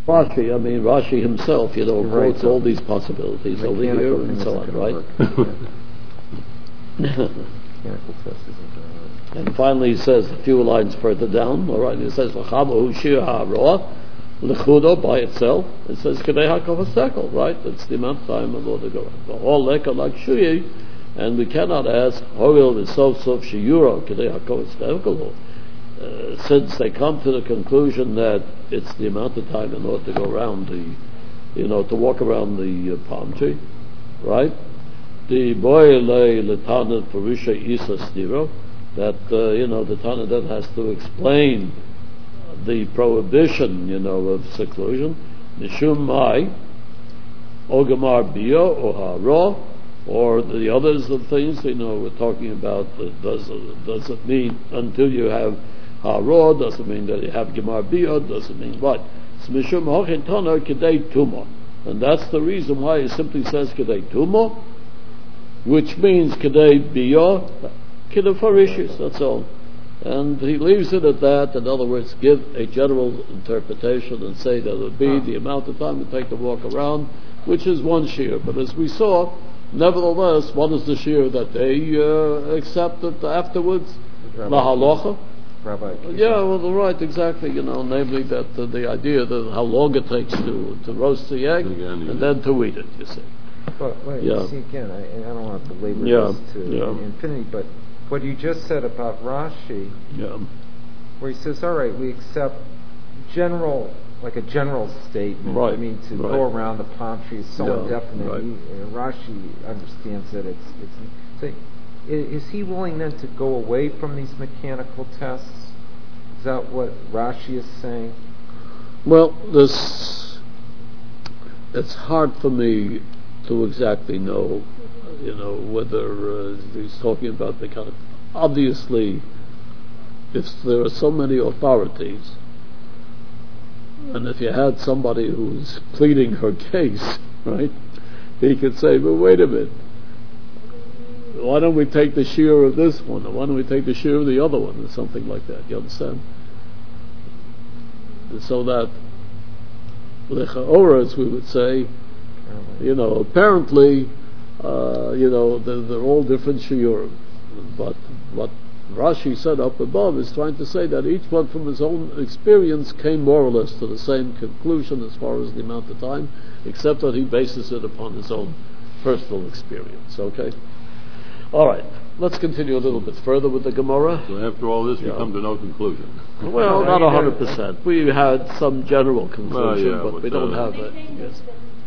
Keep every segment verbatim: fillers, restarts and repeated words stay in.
Rashi, I mean Rashi himself, you know, right, quotes so all these possibilities over here and so on, right? And finally he says a few lines further down, all right, he says, L'chamahu shir ha'roh, l'chudo by itself, it says, Kedei ha'kov ha'sekel, right? It's the amount of time of Lord to go around. The whole leka like shuyi, and we cannot ask, Hoil v'sof sof shiyuro, Kedei ha'kov ha'sekel, Uh, since they come to the conclusion that it's the amount of time in order to go around the, you know, to walk around the uh, palm tree, right? The boy lay letana perusha isa stiro, that uh, you know the Tana then has to explain the prohibition, you know, of seclusion. Nishum mai, ogamar bio or hara, or the others of things, you know, we're talking about. Uh, does does it mean until you have hara? Doesn't mean that you have gemar bio. Doesn't mean what? Mishum hochin tana kedei tuma, and that's the reason why it simply says kedei tuma, which means kedei bio. Kiddufarishis, that's all. And he leaves it at that. In other words, give a general interpretation and say that it would be the amount of time it take to walk around, which is one shear. But as we saw, nevertheless, what is the shear that they uh, accepted afterwards? La halacha. Yeah, well, right, exactly. You know, namely that uh, the idea that how long it takes to, to roast the egg again, and then to eat it, you see. But wait, yeah. see again, I, I don't want to belabor yeah. this to yeah. infinity, but what you just said about Rashi, yeah. where he says, all right, we accept general, like a general statement. Right. I mean, to right. go around the palm tree is so yeah. indefinite. Right. He, uh, Rashi understands that it's, it's so is he willing then to go away from these mechanical tests? Is that what Rashi is saying? Well, this, it's hard for me to exactly know, you know, whether uh, he's talking about the kind of, obviously, if there are so many authorities, and if you had somebody who's pleading her case, right, he could say, but wait a minute, why don't we take the shear of this one, or why don't we take the shear of the other one, or something like that, you understand? So that, or as we would say, you know, apparently, uh, you know, they're, they're all different shiurim. But what Rashi said up above is trying to say that each one from his own experience came more or less to the same conclusion as far as the amount of time, except that he bases it upon his own personal experience. Okay? All right. Let's continue a little bit further with the Gemara. So after all this, yeah. we come to no conclusion. Well, not one hundred percent. We had some general conclusion, uh, yeah, but, but we uh, don't have it. Yes.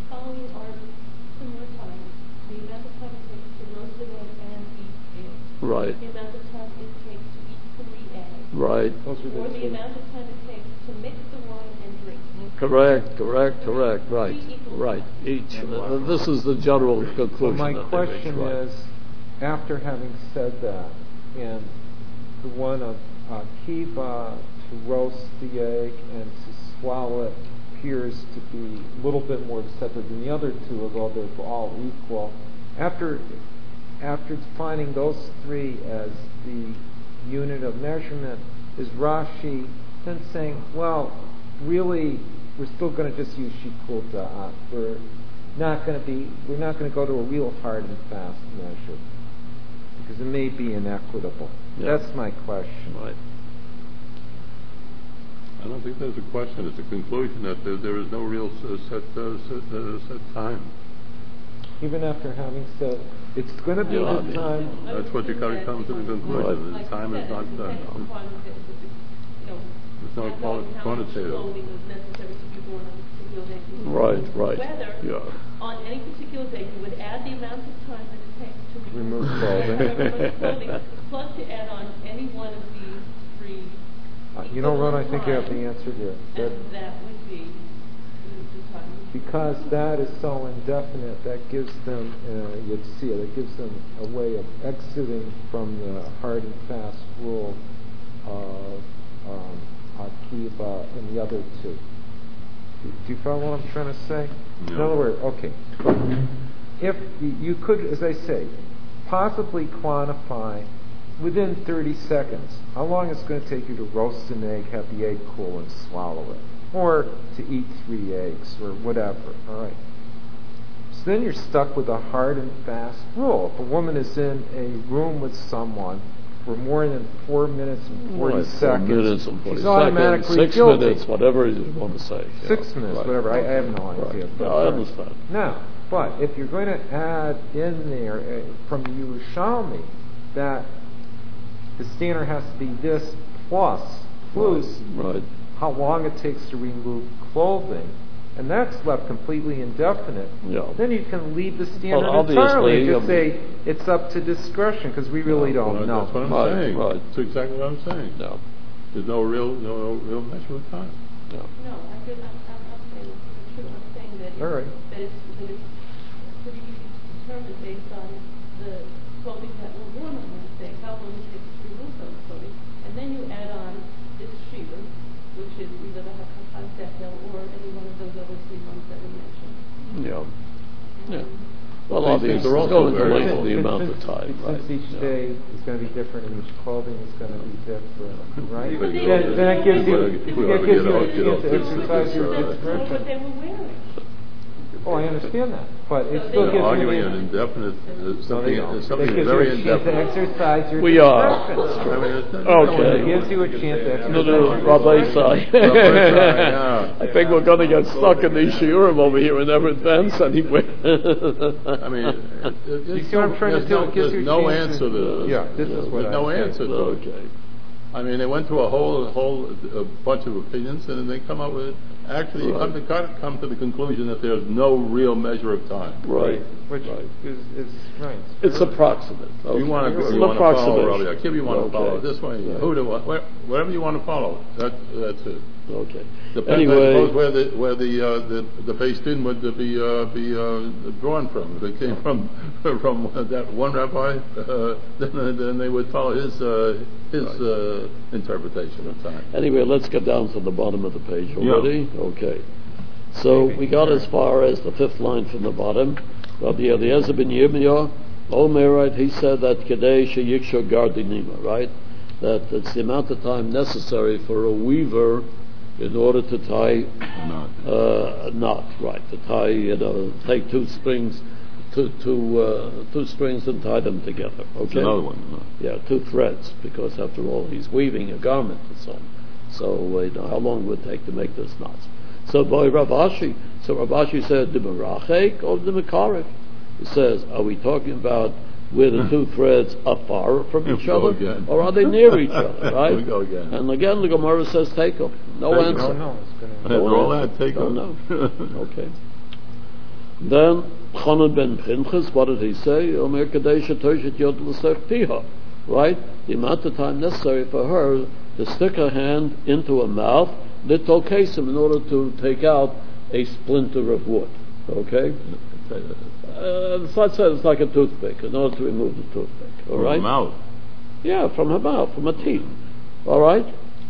Right. The amount of time it takes to eat three eggs. Right. Or the amount of time it takes to mix the wine and drink. Correct, correct, correct, right. Right. Each. Uh, this is the general conclusion. Well, my that question right. is, after having said that, and the one of uh, kiva, to roast the egg and to swallow it, appears to be a little bit more accepted than the other two, although they're all equal. After After defining those three as the unit of measurement, is Rashi then saying, well, really, we're still going to just use shikul da'at. We're not going to be, we're not going to go to a real hard and fast measure because it may be inequitable. Yeah. That's my question. Right. I don't think there's a question. It's a conclusion that there, there is no real uh, set uh, set, uh, set time. Even after having said it's going to be yeah, the I mean, time. That's what you come to the conclusion. Right. The time is not done. It's not quantitative. Right, right. Whether yeah. on any particular day you would add the amount of time that it takes to remove clothing, clothing plus to add on any one of these three. Uh, you know, Ron, I think you have the answer here. That, and that would be the time. Because that is so indefinite, that gives them, uh, you'd see it, it gives them a way of exiting from the hard and fast rule of um, Akiva and the other two. Do you follow what I'm trying to say? No. In other words, okay. If you could, as I say, possibly quantify within thirty seconds how long it's going to take you to roast an egg, have the egg cool, and swallow it. or to eat three eggs, or whatever. All right. So then you're stuck with a hard and fast rule. If a woman is in a room with someone for more than four minutes and forty Right, seconds, four minutes and forty she's seconds, automatically six guilty. minutes, whatever you want to say. Six yeah. minutes, Right. whatever. I, I have no idea. Right. But, No, I right. understand. Now, but if you're going to add in there uh, from the Yerushalmi that the standard has to be this plus, plus Right. right. how long it takes to remove clothing, and that's left completely indefinite, Yeah. then you can leave the standard Well, entirely and obviously, just um, say it's up to discretion, because we really Yeah, don't Well, know. That's what I'm Right, saying. right. That's exactly what I'm saying. Yeah. There's no real, no, no real measure of time. Yeah. No, I did, I'm, I'm not saying it's true. I'm saying that All right. it's, that it's, that it's pretty easy to determine based on the clothing that were worn on Wednesday, how long it takes to remove those clothing. And then you add on this shiva, which is either the Hakafat Dekel or any one of those other three ones that we mentioned. Yeah. Yeah. Um, Well, These obviously, things are it's also going to very lengthen important. the Since- amount of since- time, right? Since each Yeah. day is going to be different and each clothing is going to be different, right? But you- Then, then that gives you, Well, you that ever gives get you a out- get chance out to this- exercise this, your uh, That's what discretion. they were wearing. Oh, I understand that, but it So still they- gives you Arguing an an indefinite, uh, No, they something, don't. uh, It something gives very you a chance to indefinite. exercise your We are. discretion. I mean, it's- Okay. It gives you a chance to exercise No, no, your Rabbi discretion. Isai. yeah. I think we're going to get stuck in these shiurim over here and never advance anywhere. I mean, it- it- You it's see what I'm no- trying to there's do? no- It gives you There's a no chance answer to- to this. Yeah, this is what There's I no said. answer to it. Okay. I mean, they went through a whole, whole a bunch of opinions, and then they come up with. Actually, you come to Right. come to the conclusion that there's no real measure of time. Right. Which Right. is, is, right. It's approximate. Okay. You want It's to an you want to follow approximation. Rabbi Akiva, you want to Okay. follow this way. Right. Who do what, whatever you want to follow. That that's it. Okay. Depends, I Anyway, suppose, where the where the uh, the the based in would be uh, be uh, drawn from. If it came from from that one rabbi, uh, then then they would follow his uh, his Right. uh, interpretation of time. anyway, let's get down to the bottom of the page Yeah. already. Okay. So we got as far as the fifth line from the bottom. Rabbi Eliezer ben Yirmiyah, Omer, right, he said that Kedei sheyiksho gardinima, right? That it's the amount of time necessary for a weaver in order to tie Not. uh, a knot, right? To tie, you know, take two strings, two, two, uh, two strings and tie them together. Okay. It's another one. no. Yeah, two threads, because after all, he's weaving a garment and so on. So, uh, you know, how long would it take to make this knot? So, by Rav Ashi, so Rav Ashi said, the merachek or the mekarif? He says, are we talking about where the two threads are far from Here each we go other, again. or are they near each other, right? Here we go again. And again, the Gemara says, take them. No Take 'em. answer. No, no, it's going to... After No all answer. that, take Don't them. know. Okay. Then Chanan ben Pinchas, what did he say? Omer Kadesh Toshet Yod L'Seftiha, right? The amount of time necessary for her to stick her hand into a mouth, little kesim, in order to take out a splinter of wood. Okay? Uh, the slide says it's like a toothpick, in order to remove the toothpick. All right? Mouth. Yeah, from her mouth, from her teeth. All right?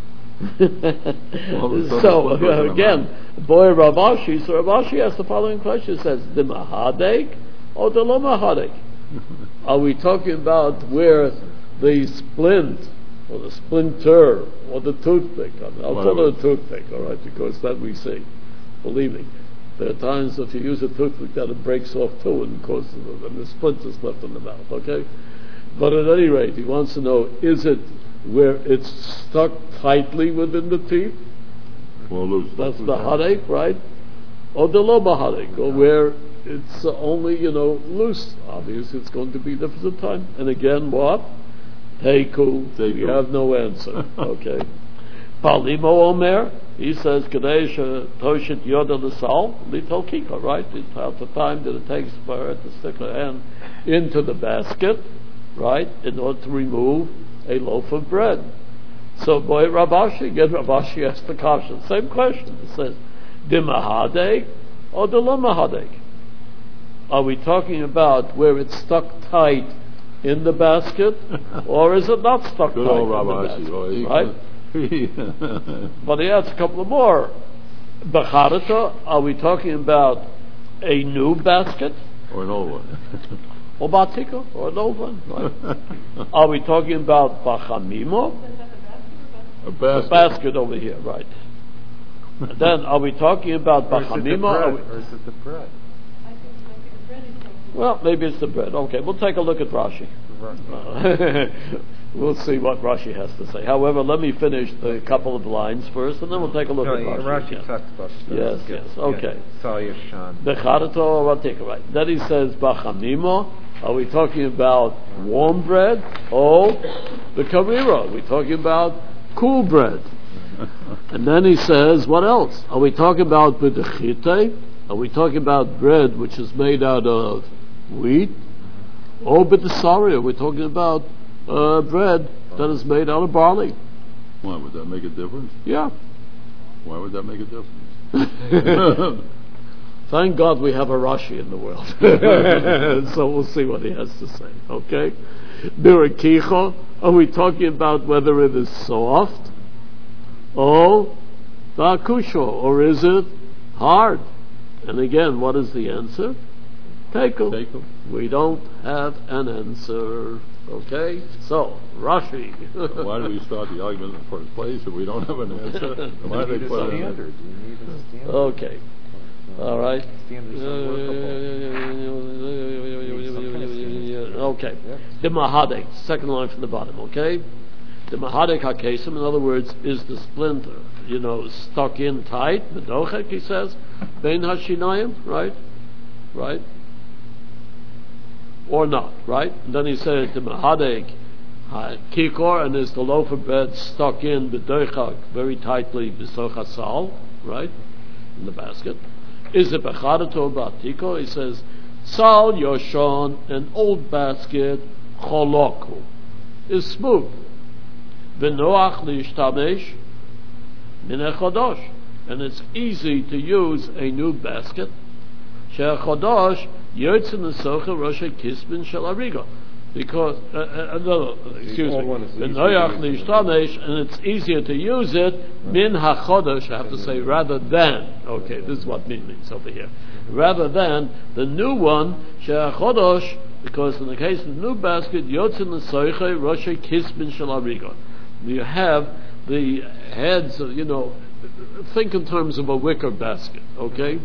Well, so, it's not- uh, again, boy Rav Ashi, so Rav Ashi asks the following question, says, the mahadek or the lo mahadek? Are we talking about where the splint, or the splinter, or the toothpick, I mean, I'll call Whatever. it a toothpick, all right, because that we see. Believe me, there are times if you use a toothpick that it breaks off too and causes, and the splint is left in the mouth, okay? But at any rate, he wants to know, is it where it's stuck tightly within the teeth? Well, loose. That's the headache, right? Or the low headache, or where it's uh, only, you know, loose. Obviously, it's going to be different time. And again, what? Teiku. We Teiku. have no answer. Okay. Palimo Omer, he says, Kadesh Toshet Yoda L'Sal, Little Kika, right? It's half the time that it takes for her to stick her hand into the basket, right, in order to remove a loaf of bread. So, boy, Rav Ashi, again, Rav Ashi asked the question, same question. It says, the mahadek or the lo mahadek? Are we talking about where it's stuck tight in the basket, or is it not stuck Good tight old in Rabbi the Ashi. basket? Oh, he- Right? he- But he adds a couple of more. Becharata, are we talking about a new basket, Or an old one. or batika, or an old one? Right? Are we talking about bachamimo? A The basket. basket over here, right? Then, are we talking about Or is it the bachamima? bread? Are we- Or is it the bread? I think it might be the bread he's talking about. Well, maybe it's the bread. Okay, we'll take a look at Rashi. The bread. We'll see what Rashi has to say. However, let me finish the couple of lines first, and then we'll take a look No, at Rashi. Rashi again. talks about the Yes, bread. yes, okay. Sal Yashan. Becharato Ratika, right. Then he says, Bachamimo, are we talking about warm bread? Or the Karira, are we talking about cool bread? And then he says, what else? Are we talking about B'dechite? Are we talking about bread which is made out of wheat? Or B'desari, are we talking about uh, bread that is made out of barley? Why would that make a difference? Yeah. Why would that make a difference? Thank God we have a Rashi in the world. So we'll see what he has to say. Okay? Birakicha, are we talking about whether it is soft? Or Ba'akusho, or is it hard? And again, what is the answer? Tekel. Tekel. We don't have an answer. Okay? So, Rashi. Why do we start the argument in the first place if we don't have an answer? Why You do need they a put it in? standard. You need a standard. Okay. All right. Standards Okay. The Mahadek, second line from the bottom, okay? The Mahadek HaKesim, in other words, is the splinter, you know, stuck in tight, Medochek, he says, Bein HaShinayim, right? Right? Or not, right? And then he says, the Mahadek Kikor, and is the loaf of bread stuck in Bedochek, very tightly, Besoch HaSal, right? In the basket. Is it Bechadato Batiko? He says, Sal Yoshon, an old basket, Choloku, is smooth. V'noach lishtamesh min echodosh, and it's easy to use a new basket. She'echodosh yotze nesocha rosh kisbin shel ariga, because uh, uh, no, excuse me, v'noach lishtamesh, and it's easier to use it min hachodosh. I have to say rather than. Okay, this is what min means over here. Rather than the new one, she'echodosh, because in the case of the new basket, yotze nesocha rosh kisbin shel ariga. You have the heads of, you know, think in terms of a wicker basket, okay?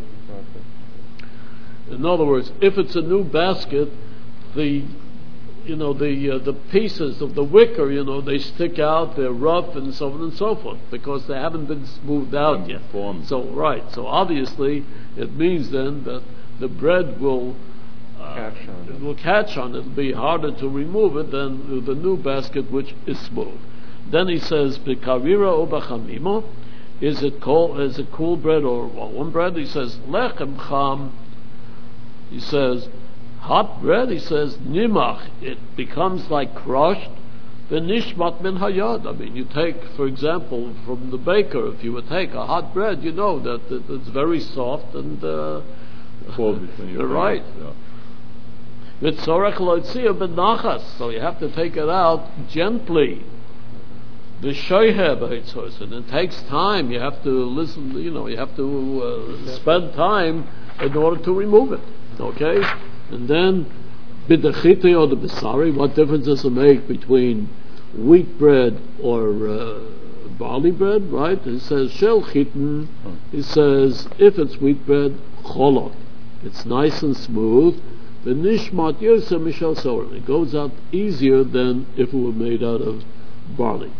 In other words, if it's a new basket, the, you know, the uh, the pieces of the wicker, you know, they stick out, they're rough and so on and so forth, because they haven't been smoothed out yet. So, right, so obviously it means then that the bread will uh, Catch on it. will catch on it. It'll be harder to remove it than the new basket, which is smooth. Then he says, "Bekarira o b'chamimo, is it cold? Is it cool bread or warm bread?" He says, "Lechem cham." He says, "Hot bread." He says, "Nimach." It becomes like crushed. V'nishmat min hayad. I mean, you take, for example, from the baker. If you would take a hot bread, you know that it, it's very soft and uh, Falls between your right. fingers, V'tzorech lo yitzia b'nachas. So you have to take it out gently. The shoyhe, and it takes time. You have to listen. You know, you have to uh, spend time in order to remove it. Okay, and then bidachite or the besari. What difference does it make between wheat bread or uh, barley bread? Right? It says shel chitin. It says if it's wheat bread, cholot. It's nice and smooth. The nishmat yosem mishal soren. It goes out easier than if it were made out of barley.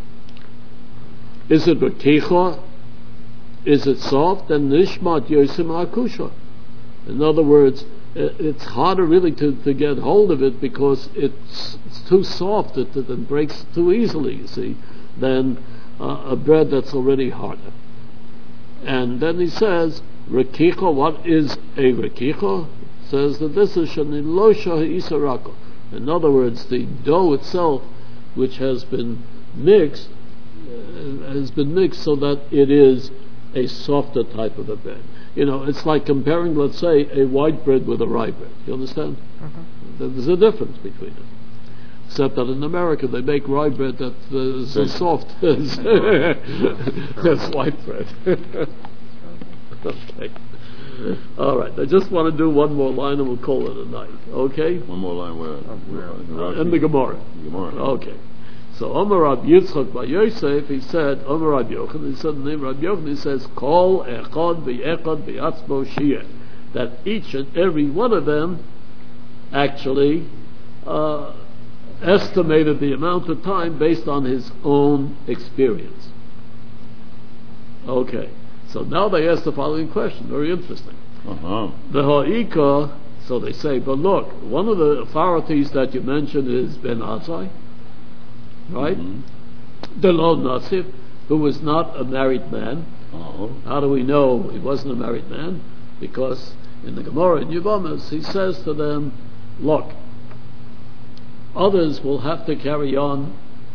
Is it rekicha? Is it soft? Then nishmat yosim akusha. In other words, it's harder really to, to get hold of it because it's, it's too soft. It, it, it breaks too easily, you see, than uh, a bread that's already harder. And then he says, rekicha, what is a rekicha? Says that this is shanilosha isarako. In other words, the dough itself, which has been mixed, has been mixed so that it is a softer type of a bread. You know, it's like comparing, let's say, a white bread with a rye bread. You understand? Mm-hmm. There's a difference between them. Except that in America they make rye bread that uh, is as soft as, as white bread. Okay. All right. I just want to do one more line and we'll call it a night. Okay? One more line where? where? Uh, In the Gemara. Gemara. Okay. So Omer Rab Yitzchak by Yosef, he said, Omer Rab Yochanan, he said the name Rab Yochanan, he says, Kol echad v'echad v'atzmo shiyeh, that each and every one of them actually uh, estimated the amount of time based on his own experience. Okay, so now they ask the following question, very interesting. Uh-huh. The ha'ika, so they say, but look, one of the authorities that you mentioned is Ben Azai, right? Mm-hmm. The Lo Nasif, who was not a married man. Oh. How do we know he wasn't a married man? Because in the Gemara in Yevamos, he says to them, look, others will have to carry on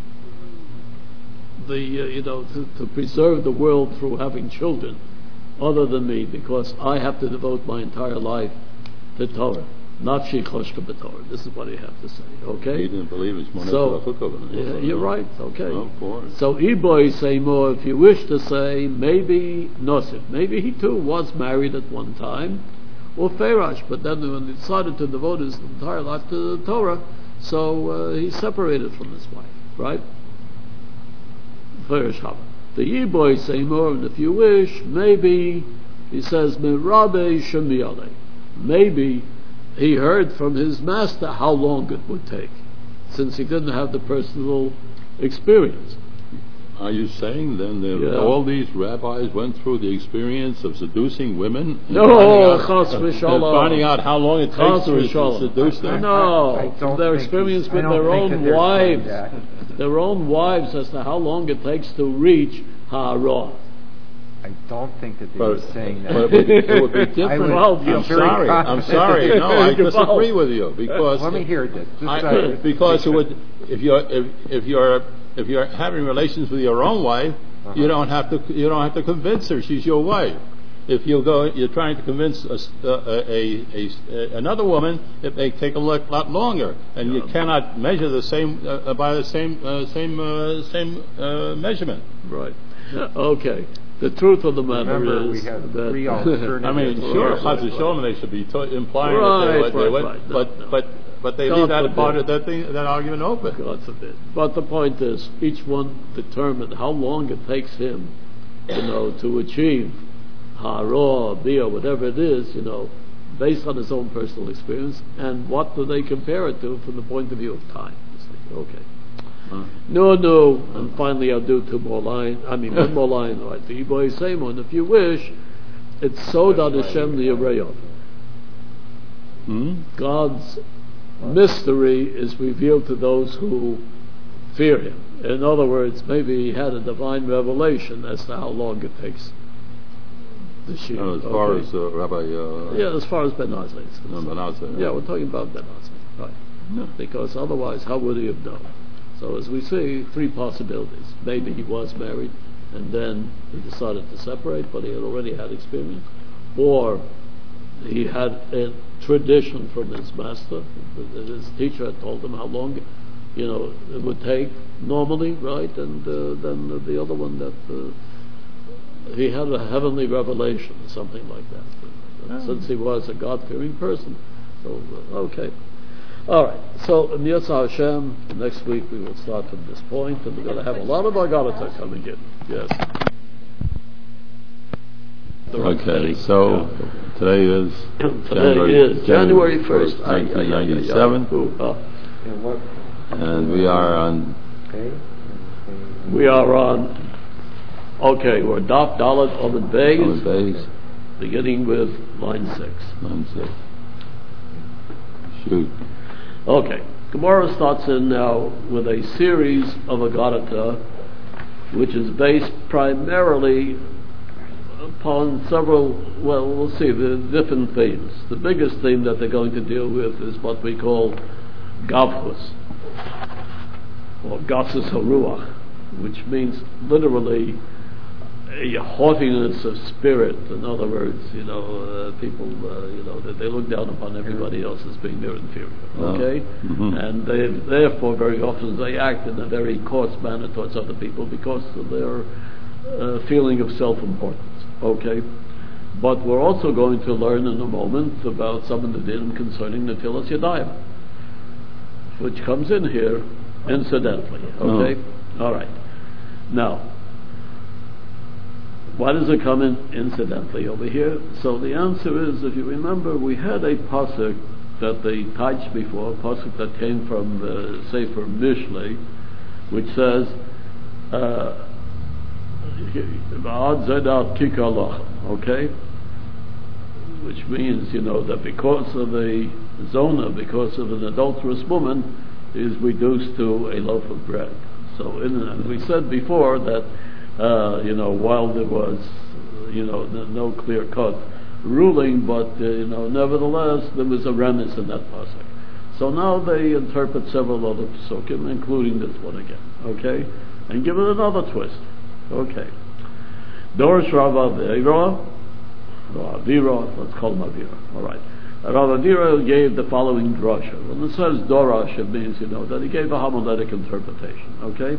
the, uh, you know, to, to preserve the world through having children other than me, because I have to devote my entire life to Torah. Not Shechoshka b'Torah. This is what he have to say. Okay? He didn't believe it's more So, yeah, you're right. Okay. Oh, of course. So Iboy say more, if you wish to say, maybe Nosif, maybe he too was married at one time, or Ferash, but then when he decided to devote his entire life to the Torah, so uh, he separated from his wife, right? Ferash Haba. The Iboy say more, and if you wish, maybe, he says, Merabe Shemiyale. Maybe he heard from his master how long it would take, since he didn't have the personal experience. Are you saying then that Yeah. all these rabbis went through the experience of seducing women? and No, finding out- chas and v'shalom. finding out how long it takes Chas to, to v'shalom. seduce them? No, I- I don't their think experience he's- I with don't their think that own they're saying wives, that. their own wives, as to how long it takes to reach ha'arah. I don't think that they But, were saying that. but it, would, it would be I different. would Well, feel I'm very sorry. I'm confident sorry. that- No, I You're disagree involved. with you because Let me hear this. Just, I, uh, because it would, if you're if, if you're if you're having relations with your own wife, Uh-huh. you don't have to you don't have to convince her she's your wife. If you go, you're trying to convince a, a, a, a, another woman, it may take a lot, lot longer, and you cannot measure the same uh, by the same uh, same uh, same uh, measurement. Right. Okay. The truth of the matter Remember, we is had that three alternatives. I mean, Right, sure, right, Chaz right. v'Sholom, they should be to- implying Right, that they, right, they went, right. No, but no. but but they God leave that forbid. part of that thing, that argument open. God forbid. But the point is, each one determined how long it takes him, you know, to achieve hara, bia, whatever it is, you know, based on his own personal experience, and what do they compare it to from the point of view of time? You see. Okay. Huh. No, no, and finally I'll do two more lines. I mean, one more line. Right? The Iboy same one. If you wish, it's Sodad Hashem Li'Yareyov. Hmm? God's mystery is revealed to those who fear Him. In other words, maybe he had a divine revelation as to how long it takes the sheep. No, as far Okay. as uh, Rabbi uh, yeah, as far as Ben Azai is no, concerned. Ben Azai, Yeah, we're talking about Ben Azai, right? No. Because otherwise, how would he have known? So, as we see, three possibilities. Maybe he was married, and then he decided to separate, but he had already had experience, or he had a tradition from his master. that His teacher had told him how long, you know, it would take normally, right? And uh, then the other one that uh, he had a heavenly revelation, something like that. And since he was a God-fearing person, so uh, okay. All right. So in Yitzhak Hashem, next week we will start from this point, and we're going to have a lot of Agarata coming in. Yes. Okay, so today is Today January, is January first, nineteen ninety-seven, And what and we are on. okay? We are on. Okay, we're Daf Dalet Omid on Beis, base, beginning with line six. line six. Shoot. Okay, Gemara starts in now with a series of Agarata, which is based primarily upon several, well, we'll see, the different themes. The biggest theme that they're going to deal with is what we call Gavchus, or Gasus HaRuach, which means literally a haughtiness of spirit. In other words, you know, uh, people, uh, you know, that they look down upon everybody else as being their inferior, okay? Mhm. And they, therefore, very often they act in a very coarse manner towards other people because of their uh, feeling of self-importance, okay? But we're also going to learn in a moment about some of the din concerning Netilas Yadayim, which comes in here Incidentally, okay? No. All right. Now, why does it come in incidentally over here? So the answer is, if you remember, we had a pasuk that they touched before, a pasuk that came from the Sefer Mishlei, which says, uh, okay? Which means, you know, that because of a zona, because of an adulterous woman, is reduced to a loaf of bread. So, in, and we said before that, uh, you know, while there was, you know, no, no clear-cut ruling, but, uh, you know, nevertheless, there was a remiss in that pasuk. So now they interpret several other pasukim, including this one again, okay? And give it another twist, okay. Dorish Rav Avira, Avira, let's call him Avira, all right. Rav Avira gave the following drasha. When it says Dorash, it means, you know, that he gave a homiletic interpretation, okay?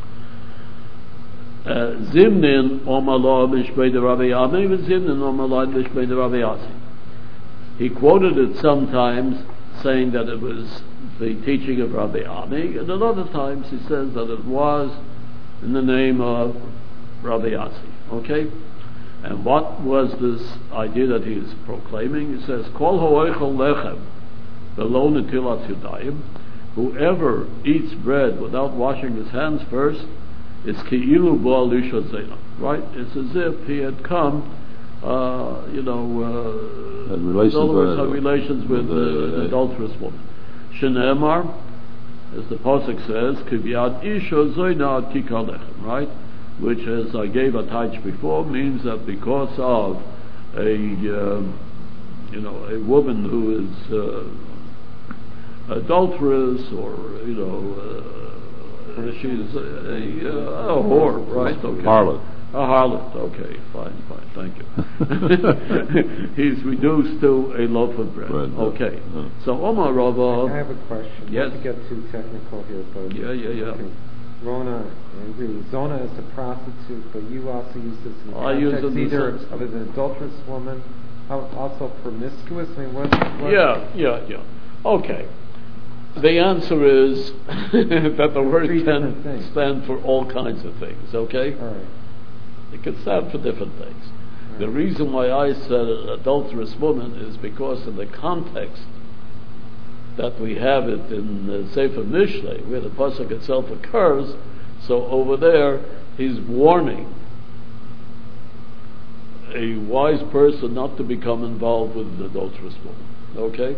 Zimnin Omala Mishbei de Rabbi Yami, Zimnin Omala Mishbei de Rabbi Yasi. He quoted it sometimes saying that it was the teaching of Rabbi Ami, and at other times he says that it was in the name of Rabbi Yasi, okay? And what was this idea that he is proclaiming? He says, Kol ho'echel lechem v'lo netilas yadayim. Whoever eats bread without washing his hands first is ki'ilu bo alisha zena. Right? It's as if he had come, uh, you know, uh, had relations, in other words, with, had relations with, with uh, an adulterous woman. Shene'emar, as the pasuk says, kivyad isha zena kikar lechem. Right? Which, as I gave a touch before, means that because of a, um, you know, a woman who is uh, adulterous, or you know, uh, she's a, a, a whore, right? Okay. Harlot. A harlot. Okay, fine, fine. Thank you. He's reduced to a loaf of bread. bread okay. No. So Omar Rava. I have a question. Yes. Not to get too technical here, but yeah, yeah, yeah. Okay. Rona, I agree. Zona is a prostitute, but you also use this in I use context it either in of an adulterous woman, also promiscuous. I mean, what? what yeah, yeah, yeah. Okay. The answer is that the word can stand for all kinds of things. Okay. All right. It can stand for different things. Right. The reason why I said an adulterous woman is because in the context that we have it in the Sefer Mishlei, where the pasuk itself occurs, so over there he's warning a wise person not to become involved with an adulterous woman. Okay?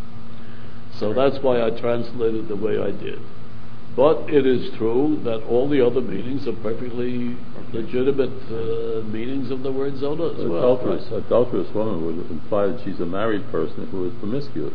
So that's why I translated the way I did. But it is true that all the other meanings are perfectly legitimate uh, meanings of the word zona as well. Adulterous, right? Adulterous woman would imply that she's a married person who is promiscuous.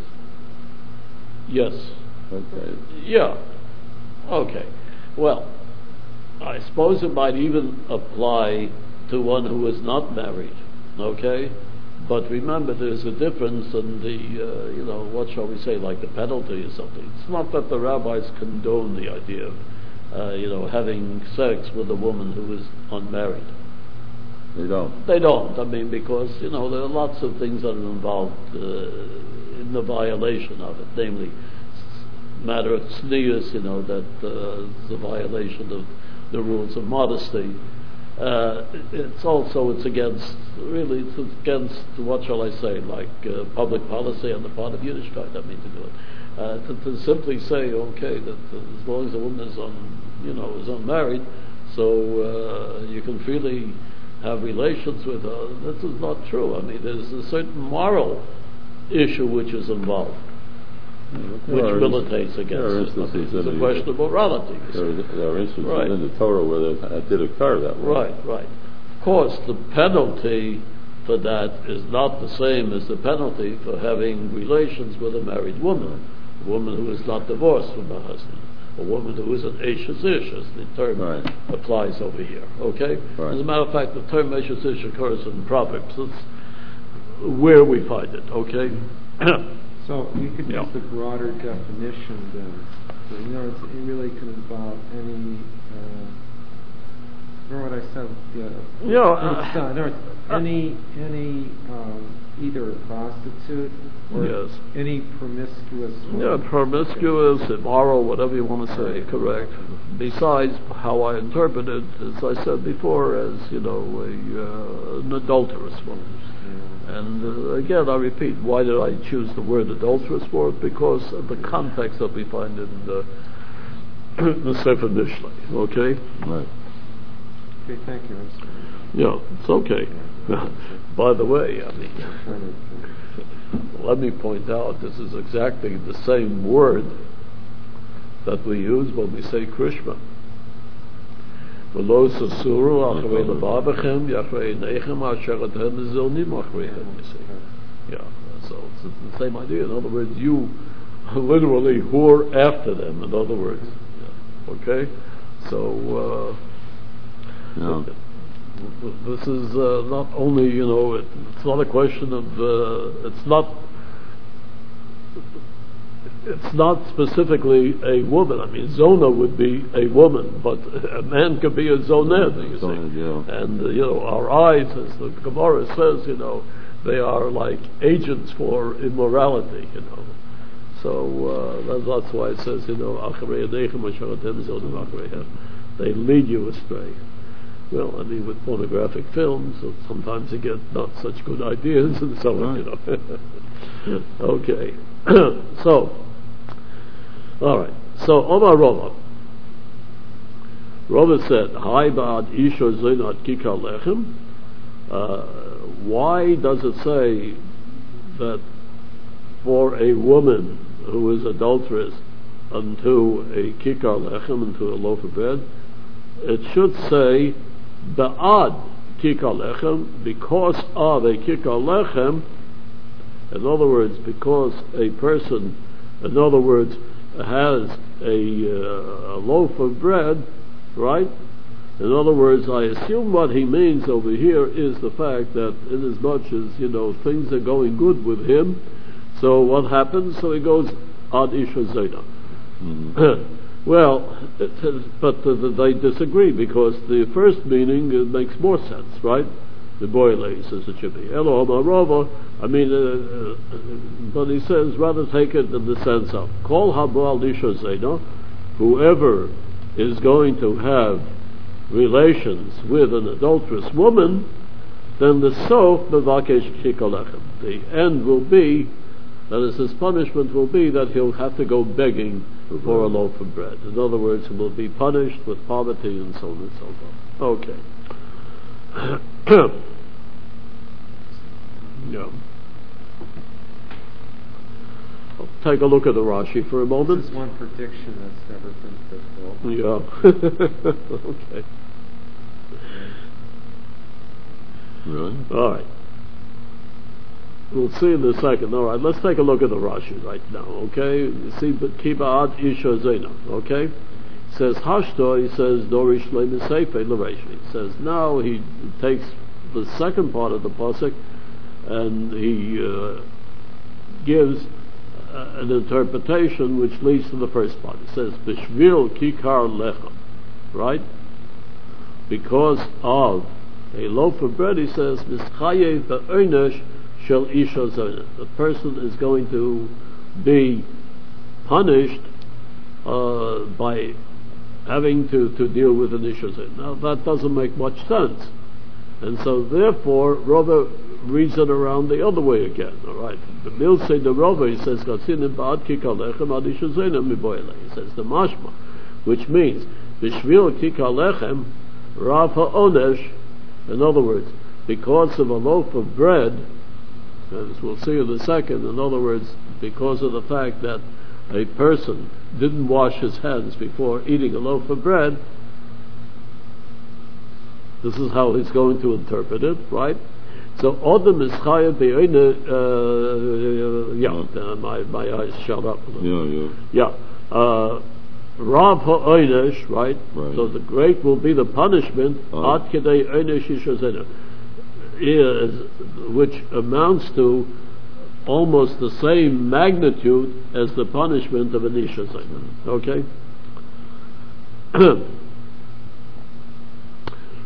Yes. Okay. Yeah. Okay. Well, I suppose it might even apply to one who is not married. Okay? But remember, there's a difference in the, uh, you know, what shall we say, like the penalty or something. It's not that the rabbis condone the idea of, uh, you know, having sex with a woman who is unmarried. They don't. They don't. I mean, because, you know, there are lots of things that are involved uh, in the violation of it, namely, matter of tznius, you know, that uh, is a violation of the rules of modesty. Uh, it's also, it's against, really, it's against, what shall I say, like uh, public policy on the part of Yiddishkeit, I mean to do it. Uh, to, to simply say, okay, that uh, as long as a woman is un, you know, is unmarried, so uh, you can freely have relations with her, this is not true. I mean, there's a certain moral issue which is involved, which militates against it. It's a question of morality. There, there are instances right. in the Torah where that did occur that way. Right, right. Of course, the penalty for that is not the same as the penalty for having relations with a married woman, a woman who is not divorced from her husband, a woman who is an eshes ish, as the term right. applies over here. Okay? Right. As a matter of fact, the term eshes ish occurs in Proverbs. It's where we find it. Okay? So you could yeah. use the broader definition then. So, you know, it really could involve any. Uh, remember what I said? Yeah. Yeah. Uh, no, any any um, either a prostitute or Yes. any promiscuous Yeah, woman. promiscuous, immoral, whatever you want to say, correct. Besides, how I interpret it, as I said before, as, you know, a, uh, an adulterous woman. Yeah. And uh, again, I repeat, why did I choose the word adulterous for it? Because of the context that we find in the, the Sefer Mishlei, okay? Right. Okay, thank you. I'm sorry. Yeah, it's okay. By the way, I mean, Trying to- let me point out, this is exactly the same word that we use when we say Krishma. V'lo sasuru achrei lebavechem yachrei nechem asher atem zonim achreihem, you see. Yeah, so it's the same idea. In other words, you literally whore after them, in other words. Yeah. Okay? So, uh, Yeah. this is uh, not only, you know, it, it's not a question of, uh, it's not, it's not specifically a woman. I mean, Zona would be a woman, but a man could be a Zoned, you Zoned, see. yeah. And, uh, you know, our eyes, as the Gemara says, you know, they are like agents for immorality, you know. So uh, that's, that's why it says, you know, they lead you astray. Well, I mean, with pornographic films, so sometimes you get not such good ideas and so on, you know. Okay. So, all right. So, Omar Rova. Rova said, Hai ba'ad isha zinat kikar lechem. Why does it say that for a woman who is adulterous unto a kikar lechem, unto a loaf of bread, it should say ba'ad kikar lechem, because of a kikar lechem. In other words, because a person, in other words, has a, uh, a loaf of bread, right? In other words, I assume what he means over here is the fact that inasmuch as, you know, things are going good with him, so what happens? So he goes ad isha zayna. Mm-hmm. Well, it says, but uh, they disagree, because the first meaning uh, makes more sense, right? The boile says it should be Elo Hamarova. I mean, uh, uh, but he says rather take it in the sense of Kol Habal Isha Zena, whoever is going to have relations with an adulterous woman, then the sof bevakesh kikolechem. The end will be, that is, his punishment will be that he'll have to go begging for a loaf of bread. In other words, he will be punished with poverty and so on and so forth. Okay. Yeah. I'll take a look at the Rashi for a moment. This is one prediction that's never been fulfilled. Yeah. Okay. Really? All right. We'll see in a second. All right, let's take a look at the Rashi right now, okay? You see, but Kiba'at Isha Zena, okay? It says, Hashto, he says, Dorish Le'miseife L'Reishi. He says, now he takes the second part of the pasuk and he uh, gives uh, an interpretation which leads to the first part. It says, Bishvil Kikar Lechem, right? Because of a loaf of bread, he says, Mischayev Ba'onesh Shel Isha Zona. The person is going to be punished uh, by having to, to deal with an Isha Zona. Now that doesn't make much sense. And so therefore, Rava reads it around the other way again. All right. The Bill say the Rava, he says, Gatsinim Ba'ad Kikar Lechem Ad Isha Zona Miboyle. He says the Mashma, which means Bishvil Kikar Lechem Rav HaOnesh. In other words, because of a loaf of bread, as we'll see in a second, in other words, because of the fact that a person didn't wash his hands before eating a loaf of bread, this is how he's going to interpret it, right? So, Odom is chayav be'onesh, uh yeah, my, my eyes shut up a little. Yeah, yeah. Yeah. Uh, Rav ha'onesh, right? Right. So the great will be the punishment, Oh. ad kedei onesh isha zena, is, which amounts to almost the same magnitude as the punishment of an isha zena. Okay?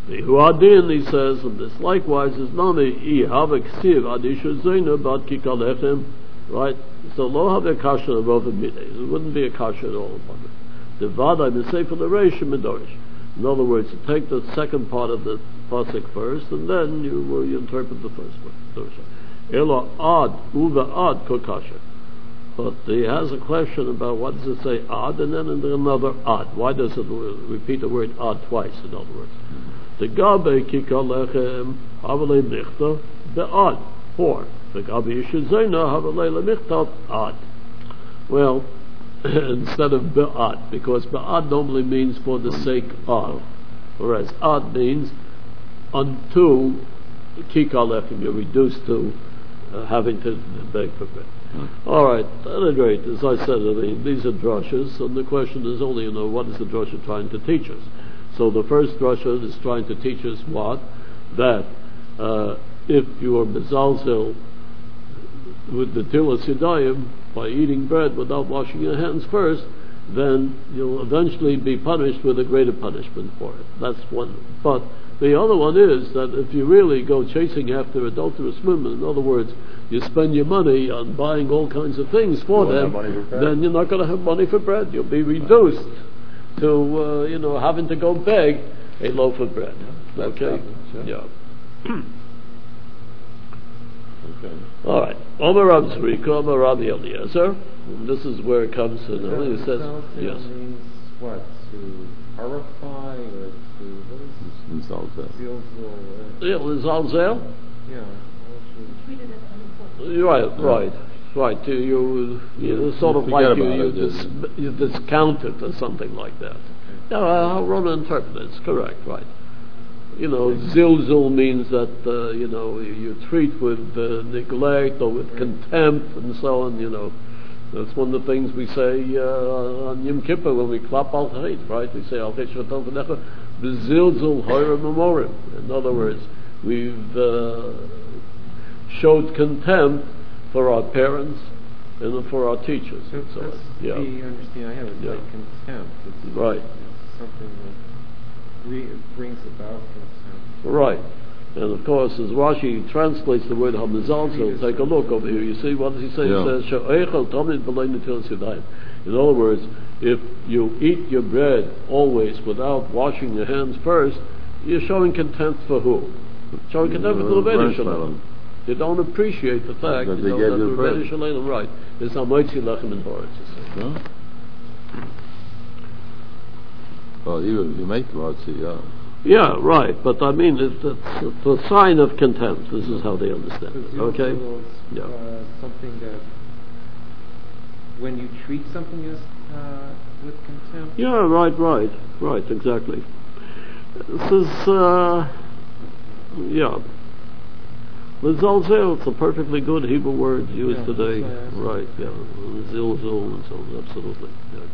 The Huadin, he says, and this likewise is nami I have a ksiv adisha zayna bad kikalechem, right? So lo have a kasha of over middays. It wouldn't be a kasha at all upon it. The vada the sefer the reish medorish. In other words, you take the second part of the pasuk first, and then you uh, you interpret the first one. Elo ad uva ad kokasha. But he has a question about what does it say ad, and then another ad. Why does it repeat the word ad twice? In other words, the gabe kikalechem havelei michta be'ad four. The gabe yishazena havelei lemichta ad. Well, instead of be'ad, because be'ad normally means for the sake of, whereas ad means unto kikalechem. You're reduced to uh, having to beg for bread. All right, at any rate, as I said, I mean, these are drushes, and the question is only, you know, what is the drusha trying to teach us? So the first drusha is trying to teach us what? That uh, if you are mezalzel with the tilas yadayim by eating bread without washing your hands first, then you'll eventually be punished with a greater punishment for it. That's one. But the other one is that if you really go chasing after adulterous women, in other words, you spend your money on buying all kinds of things for them, for then you're not going to have money for bread. You'll be reduced to, uh, you know, having to go beg a loaf of bread. That's okay? Happens, yeah. Yeah. Okay. All right. Omer Rav Zrika, Omer Rabbi Eliezer. This is where it comes to. That It says, yes. means what? To horrify or to what is It's all that. feels uh, Yeah, Lizalzel? yeah. Treated as unimportant. Right, right, right. You, you, you sort of Forget like you, about you, it, dis, you discount it or something like that. Yeah, uh, how Rona interprets it, it's correct, right. You know, zilzul means that, uh, you know, you, you treat with uh, neglect or with contempt and so on, you know. That's one of the things we say uh, on Yom Kippur when we clap al chait, right? We say al chait shvatam v'necha b'zilzul hoyra memorim. In other words, we've uh, showed contempt for our parents and for our teachers. So, and so that's on. Yeah. the understand. I have it Yeah. like contempt. It's Right. something that re- brings about contempt. Right. And of course, as Rashi translates the word hamizalzel, take a look over here. You see, what does he say? Yeah. He says, "She'eichel tamid b'lei netilas yadayim." In other words, if you eat your bread always without washing your hands first, you're showing contempt for who? Showing contempt for the Rebbeinu Shalom. You don't appreciate the fact That you they know, gave that you the bread. Rebbeinu Shalom, right, is ha'moitzi lechem in haaretz, you see. Huh? Well, you you make Rashi, yeah. Yeah, right. But I mean, it's, it's, it's a sign of contempt. This is how they understand So it. zilzul Okay. is, Yeah. uh, something that when you treat something as uh, with contempt. Yeah, right, right, right, exactly. This is, uh, yeah. Lizalzel, it's a perfectly good Hebrew word used Yeah, today. that's why I asked. Right, yeah. Zilzul and so on, absolutely.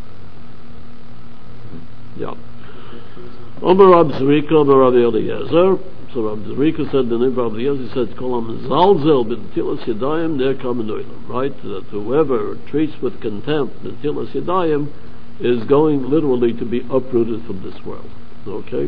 Yeah. Yeah. Omer Rab Zrika, Omer Rabbi Eliezer. So Rab Zrika said, the name of Rabbi Eliezer, he said, Kolam Zalzel b'netilas yadayim ner kamen olam. Right? That whoever treats with contempt b'netilas yadayim is going literally to be uprooted from this world. Okay?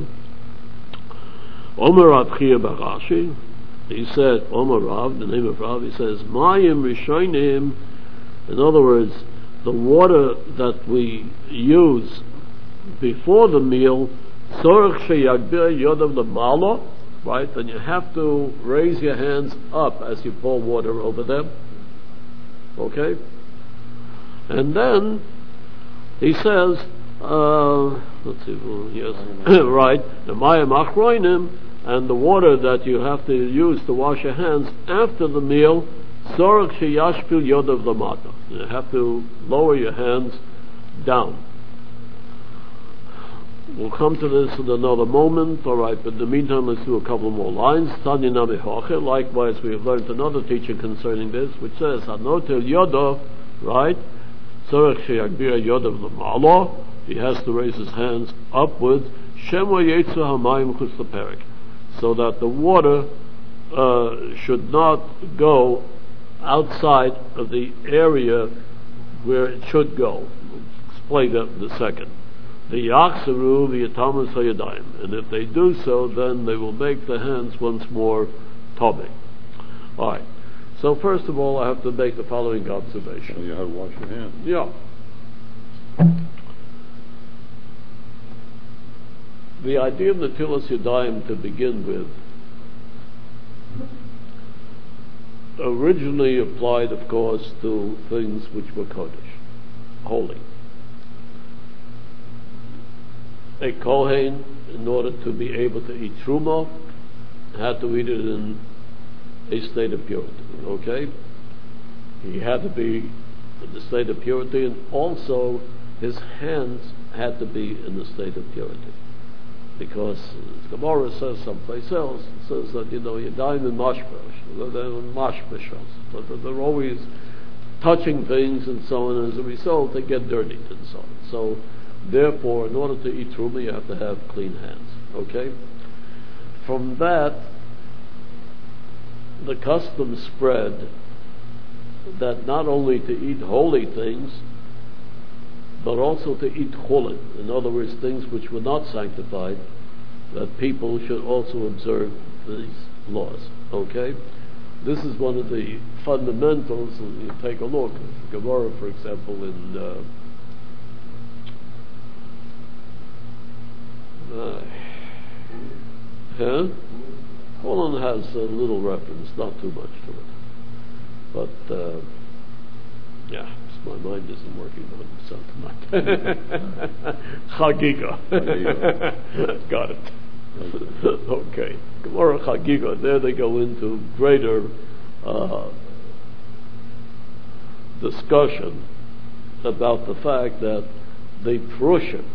Omer Rav Chia bar Rashi, he said, Omer Rav, the name of Rav, he says, Mayim Rishonim, in other words, the water that we use before the meal, Sorach sheyagbir yodav lemala, right? And you have to raise your hands up as you pour water over them. Okay? And then he says, uh, let's see, well, yes, right, the mayim achroinim, and the water that you have to use to wash your hands after the meal, Sorach sheyashpil yodav lemata. You have to lower your hands down. We'll come to this in another moment, all right, but in the meantime, let's do a couple more lines. Tanya Nami Hoche, likewise, we have learned another teaching concerning this, which says, Hanotel Yodav, right, Tzorech Sheyagbir Yodav L'Malo, he has to raise his hands upwards, Shema Yetzu HaMayim Chutz L'Perek, so that the water uh, should not go outside of the area where it should go. We'll explain that in a second. the Yachsaru v'yatamas hayadayim, and if they do so, then they will make the hands once more tomei. All right. So first of all, I have to make the following observation. So you have to wash your hands. Yeah. The idea of Netilas Yadayim to begin with originally applied, of course, to things which were Kodesh, holy. A Kohen, in order to be able to eat Truma, had to eat it in a state of purity, okay? He had to be in the state of purity, and also his hands had to be in the state of purity. Because the Gemara says someplace else, it says that, you know, Yadayim and mashpesh, they're mashpeshos, but they're always touching things and so on, and as a result they get dirty and so on. So, therefore, in order to eat Truma, you have to have clean hands, okay? From that, the custom spread that not only to eat holy things, but also to eat chulin, in other words, things which were not sanctified, that people should also observe these laws. Okay? This is one of the fundamentals. You take a look, Gemara, for example, in uh, uh, huh? Chulin has a little reference, not too much to it, but uh, yeah. My mind isn't working on something like that. Chagiga. Got it. Okay. Gemara Chagiga. There they go into greater uh, discussion about the fact that the Prussian,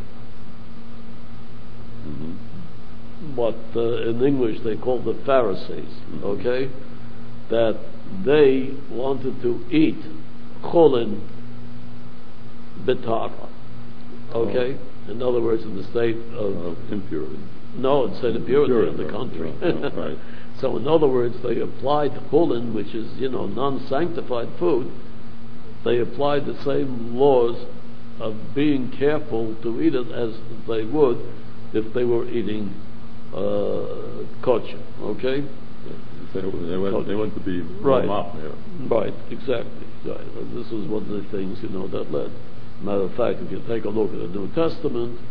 mm-hmm. what uh, in English they call the Pharisees, okay, that they wanted to eat chulin Bitara. Okay? Oh. In other words, in the state of uh, impurity. No, in the state of purity Pure, of the country. No, no, right. So, in other words, they applied chulin, which is, you know, non-sanctified food. They applied the same laws of being careful to eat it as they would if they were eating uh, kosher. Okay? They, they, went, they went to be right. Up, yeah. Right, exactly. Right. And this was one of the things, you know, that led. Matter of fact, if you take a look at the New Testament,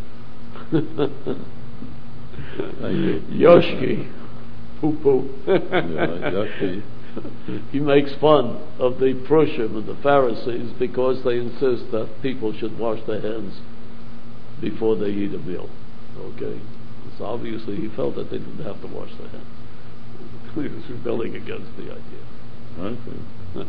Yoshki, poo poo, yeah, he makes fun of the Prussian and the Pharisees because they insist that people should wash their hands before they eat a meal. Okay? So obviously he felt that they didn't have to wash their hands. He was rebelling against the idea. Okay.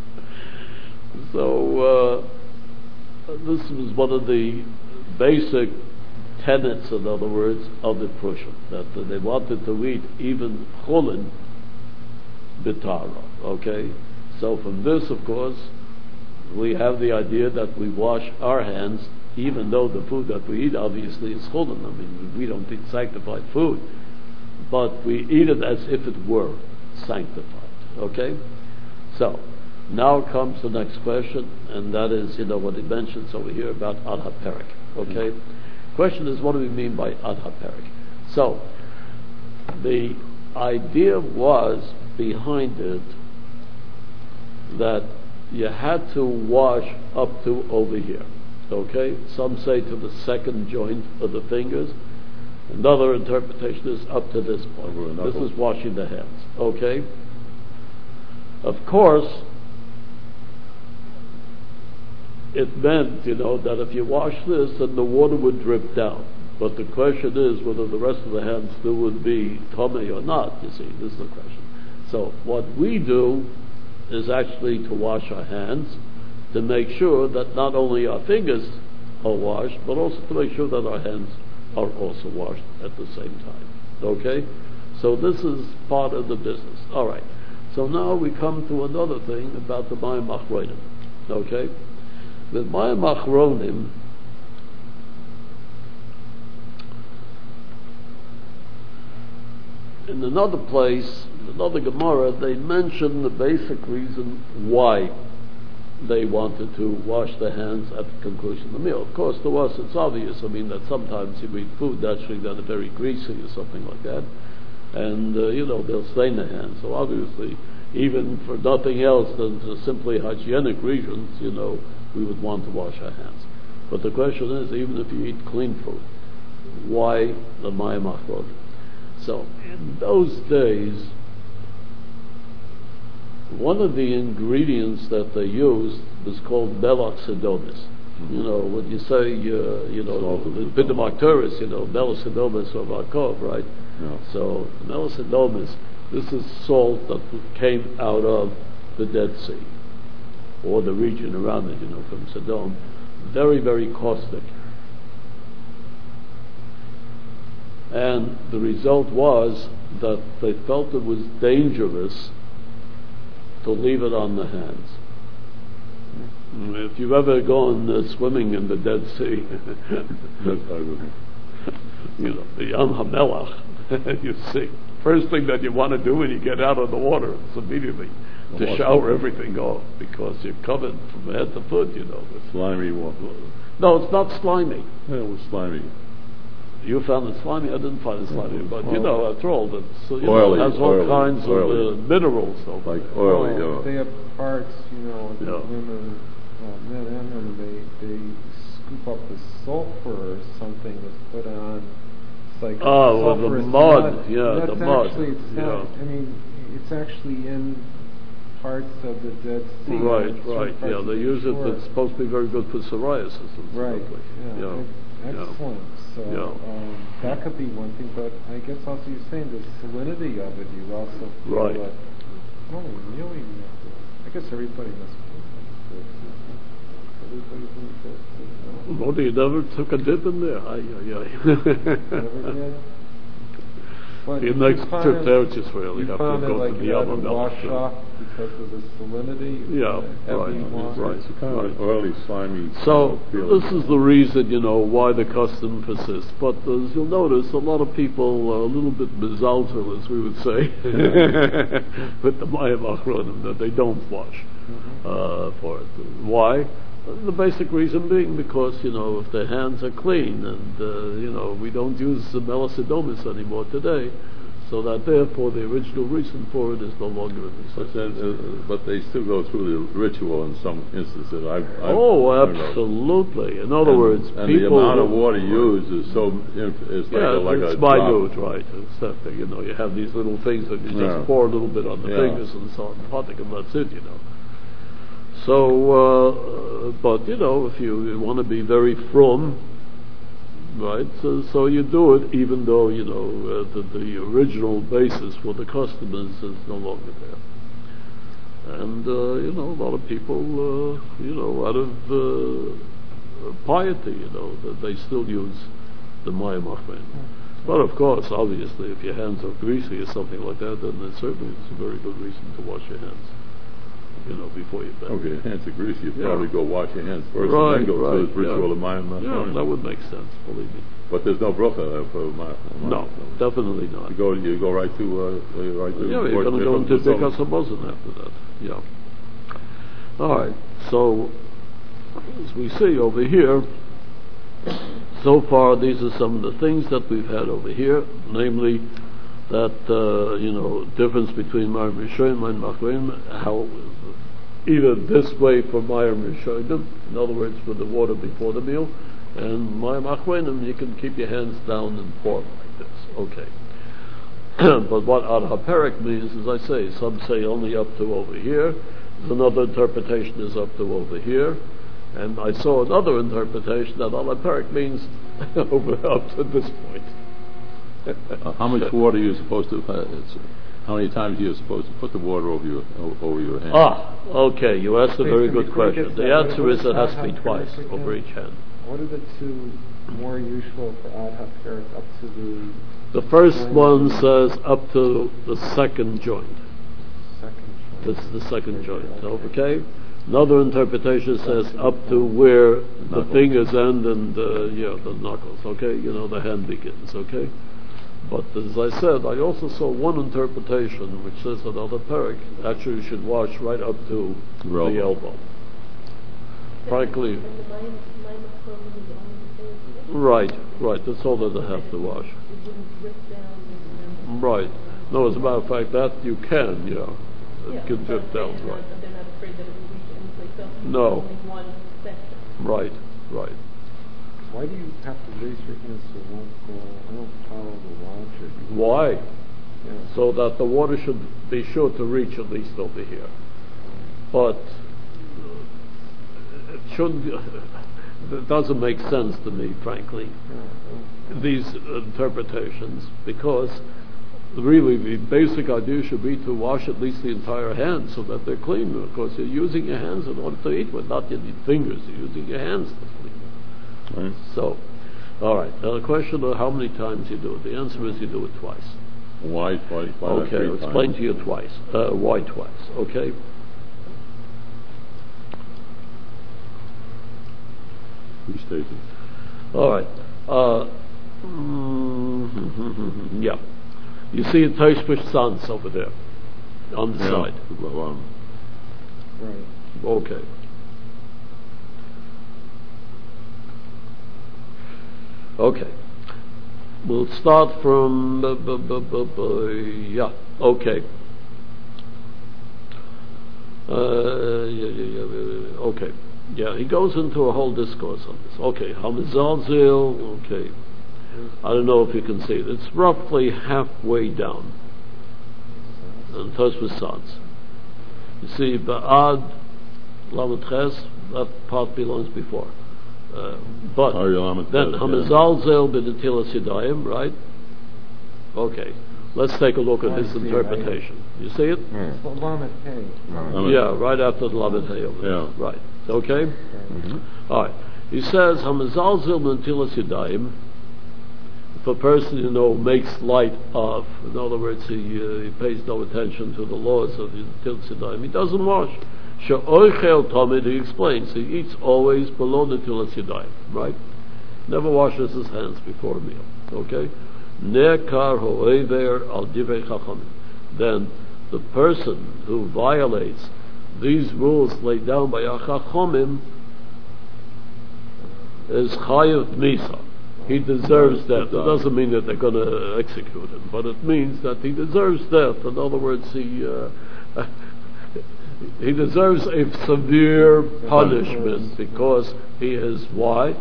So, uh, this was one of the basic tenets, in other words, of the Prussian, that uh, they wanted to eat even chulin bitara, okay? So from this, of course, we have the idea that we wash our hands, even though the food that we eat obviously is chulin. I mean, we don't eat sanctified food, but we eat it as if it were sanctified, okay? So, now comes the next question, and that is, you know, what he mentions over here about ad haperek. Okay? Mm-hmm. Question is, what do we mean by ad haperek? So, the idea was behind it that you had to wash up to over here. Okay? Some say to the second joint of the fingers. Another interpretation is up to this point. This is washing the hands. Okay? Of course, it meant, you know, that if you wash this, then the water would drip down. But the question is whether the rest of the hands still would be tomei or not, you see. This is the question. So what we do is actually to wash our hands to make sure that not only our fingers are washed, but also to make sure that our hands are also washed at the same time. Okay? So this is part of the business. All right. So now we come to another thing about the Mayim Achronim. Okay? The Mayim Achronim, in another place, in another Gemara, they mention the basic reason why they wanted to wash their hands at the conclusion of the meal. Of course, to us it's obvious. I mean, that sometimes you eat food naturally that are very greasy or something like that, and uh, you know, they'll stain their hands. So obviously, even for nothing else than for simply hygienic reasons, you know, we would want to wash our hands. But the question is, even if you eat clean food, why the mayim achronim? So in those days, one of the ingredients that they used was called melach sedomis. Mm-hmm. You know, when you say, uh, you know, the bidamacteris, you know, melach sedomis or vakov, right? Yeah. So melach sedomis, this is salt that came out of the Dead Sea, or the region around it, you know, from Sodom. Very, very caustic. And the result was that they felt it was dangerous to leave it on the hands. If you've ever gone uh, swimming in the Dead Sea, you know, the Yam HaMelach, you see, first thing that you want to do when you get out of the water is immediately to shower everything off, because you're covered from head to foot, you know. With slimy water. No, it's not slimy. Yeah, it was slimy. You found it slimy? I didn't find it slimy, but you know, after all, it's, you oily, know, it has all oily, kinds oily. of uh, minerals. So Like oily, Oh, yeah. they have parts, you know, the Yeah. women, uh, men and women, they, they scoop up the sulfur or something that's put on. It's like Oh, well, the sulfurous mud, yeah, That's the mud, actually, it's not, yeah. I mean, it's actually in parts of the Dead Sea. Right, and certain right, parts yeah, of they the use it, shore. it's supposed to be very good for psoriasis and stuff Right, like yeah, yeah. ex- yeah. excellent. So Yeah. um, that could be one thing, but I guess also you're saying the salinity of it, you also feel Right. like, oh, really? I guess everybody must feel like this. Everybody's in this. Well, you never took a dip in there. Aye, aye, aye. Never did? But Your you next found trip it- there just really you have found to it go like to the you had to Yam wash HaMelach. off because of the salinity. Yeah, the right, heavy water. right. It's kind of right. an oily, slimy So feeling. this is the reason, you know, why the custom persists. But as you'll notice, a lot of people are a little bit mezalzel, as we would say, with the mayim achronim, that they don't wash uh, for it. Why? The basic reason being because, you know, if their hands are clean, and uh, you know, we don't use the melach sedomis anymore today, so that therefore the original reason for it is no longer in But, existence. then, uh, but they still go through the ritual in some instances. I've, I've, Oh, I don't know. absolutely. In other and, words, and people the amount of who- water used is so it's like yeah, a, like it's a minute, drop. right? Except that, you know, you have these little things that you Yeah. just pour a little bit on the Yeah. fingers and so on, and that's it, you know. So, uh, but you know, if you, you want to be very frum, right? So, so you do it, even though you know uh, the, the original basis for the custom is, is no longer there. And uh, you know, a lot of people, uh, you know, out of uh, piety, you know, that they still use the mayim achronim. But of course, obviously, if your hands are greasy or something like that, then it certainly is a very good reason to wash your hands, you know, before you bend. Okay, your hands are greasy. You Yeah. probably go wash your hands first Right, and then go right, to the ritual yeah. of mayim Yeah, achronim. that would make sense, believe me. But there's no bracha for mayim. No, definitely not. You go, you go right to, uh, you right to. Yeah, you're going to go into Birkas Hamazon after that. Yeah. All right. So, as we see over here, so far these are some of the things that we've had over here, namely that uh, you know, difference between Mayim Rishonim and Machronim, how either this way for Mayim Rishonim, in other words, for the water before the meal, and Mayim Achronim, you can keep your hands down and pour like this. Okay. But what Ad HaPerek means, as I say, some say only up to over here. Another interpretation is up to over here. And I saw another interpretation that Ad HaPerek means over up to this point. Uh, how much water are you supposed to? Uh, it's, how many times are you supposed to put the water over your o- over your hand? Ah, okay. You asked a very Wait, good before we question. get The that, answer what is is it has Ad to be HaPerek twice again? over each hand. What are the two more usual for Ad HaPerek up to the The first one says up to the second joint. second joint? This is the second joint. Okay. Another interpretation says up to where the Knuckles. fingers end and uh, yeah, the knuckles. Okay, you know, the hand begins. Okay. But as I said, I also saw one interpretation which says that Ad HaPerek actually you should wash right up to The the elbow. elbow. frankly, And the line, line of clothing is only the thing. right, right, that's all that they have to wash. It wouldn't drip down and then. Right. No, as a matter of fact, that you can, yeah. It Yeah, can but drip I'm down, saying right. that they're not afraid that it will reach anyplace else. No. Only one section. Right, right. Why do you have to raise your hands so it won't go? I don't follow the logic. Why? Yeah. So that the water should be sure to reach at least over here. But it shouldn't, it doesn't make sense to me, frankly, these interpretations, because really the basic idea should be to wash at least the entire hand so that they're clean. Of course, you're using your hands in order to eat with, not your fingers. You're using your hands to clean. Right. So, all right. Now the question of how many times you do it. The answer is you do it twice. Why twice? Why not Okay, three I'll explain times? to you twice. Uh, why twice? Okay. Please state it. All right. Uh, mm, yeah. You see a Toshbush Sans over there on the Yeah. side. Well, um, Right. Okay. Okay. We'll start from, uh, bu- bu- bu- bu- yeah, okay. Uh, yeah, yeah, yeah, yeah, okay. Yeah, he goes into a whole discourse on this. Okay, Hamizalzil, okay. I don't know if you can see it. It's roughly halfway down. And Tosfos Sans. You see, Ba'ad, Lamed Ches, that part belongs before. Uh, but Oh, yeah, Lamed then Ches, yeah. Hamizalzel b'netilas yadayim, right? Okay, let's take a look at I his see it, interpretation. You see it? Well, Lamed Hey. Lamed- Yeah, right after the Lamed Hey over there. Yeah. Right. Okay. Mm-hmm. All right. He says Hamizalzel b'netilas yadayim. If a person, you know, makes light of, in other words, he, uh, he pays no attention to the laws of the netilas yadayim, he doesn't wash. She'oichel tamid, he explains, he eats always below netilas yadayim, right? Never washes his hands before a meal, okay? Ne'kar ho'ever al divrei chachamim. Then the person who violates these rules laid down by Chachamim is chayav misa. He deserves death. It doesn't mean that they're going to execute him, but it means that he deserves death. In other words, he uh, he deserves a severe punishment because he is why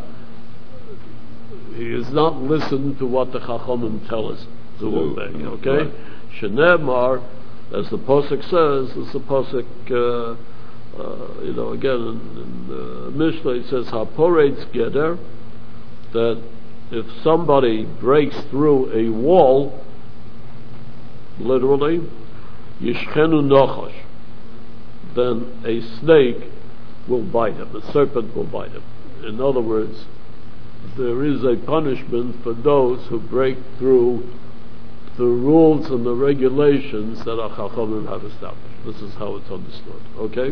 he has not listened to what the Chachamim tell us to obey. Okay, Shenemar, as the posuk says, is the posuk. Uh, uh, you know, again in, in uh, Mishnah it says Haporetz Geder, that if somebody breaks through a wall, literally, Yishchenu Nochash, then a snake will bite him, a serpent will bite him. In other words, there is a punishment for those who break through the rules and the regulations that our Chachamim have established. This is how it's understood, okay?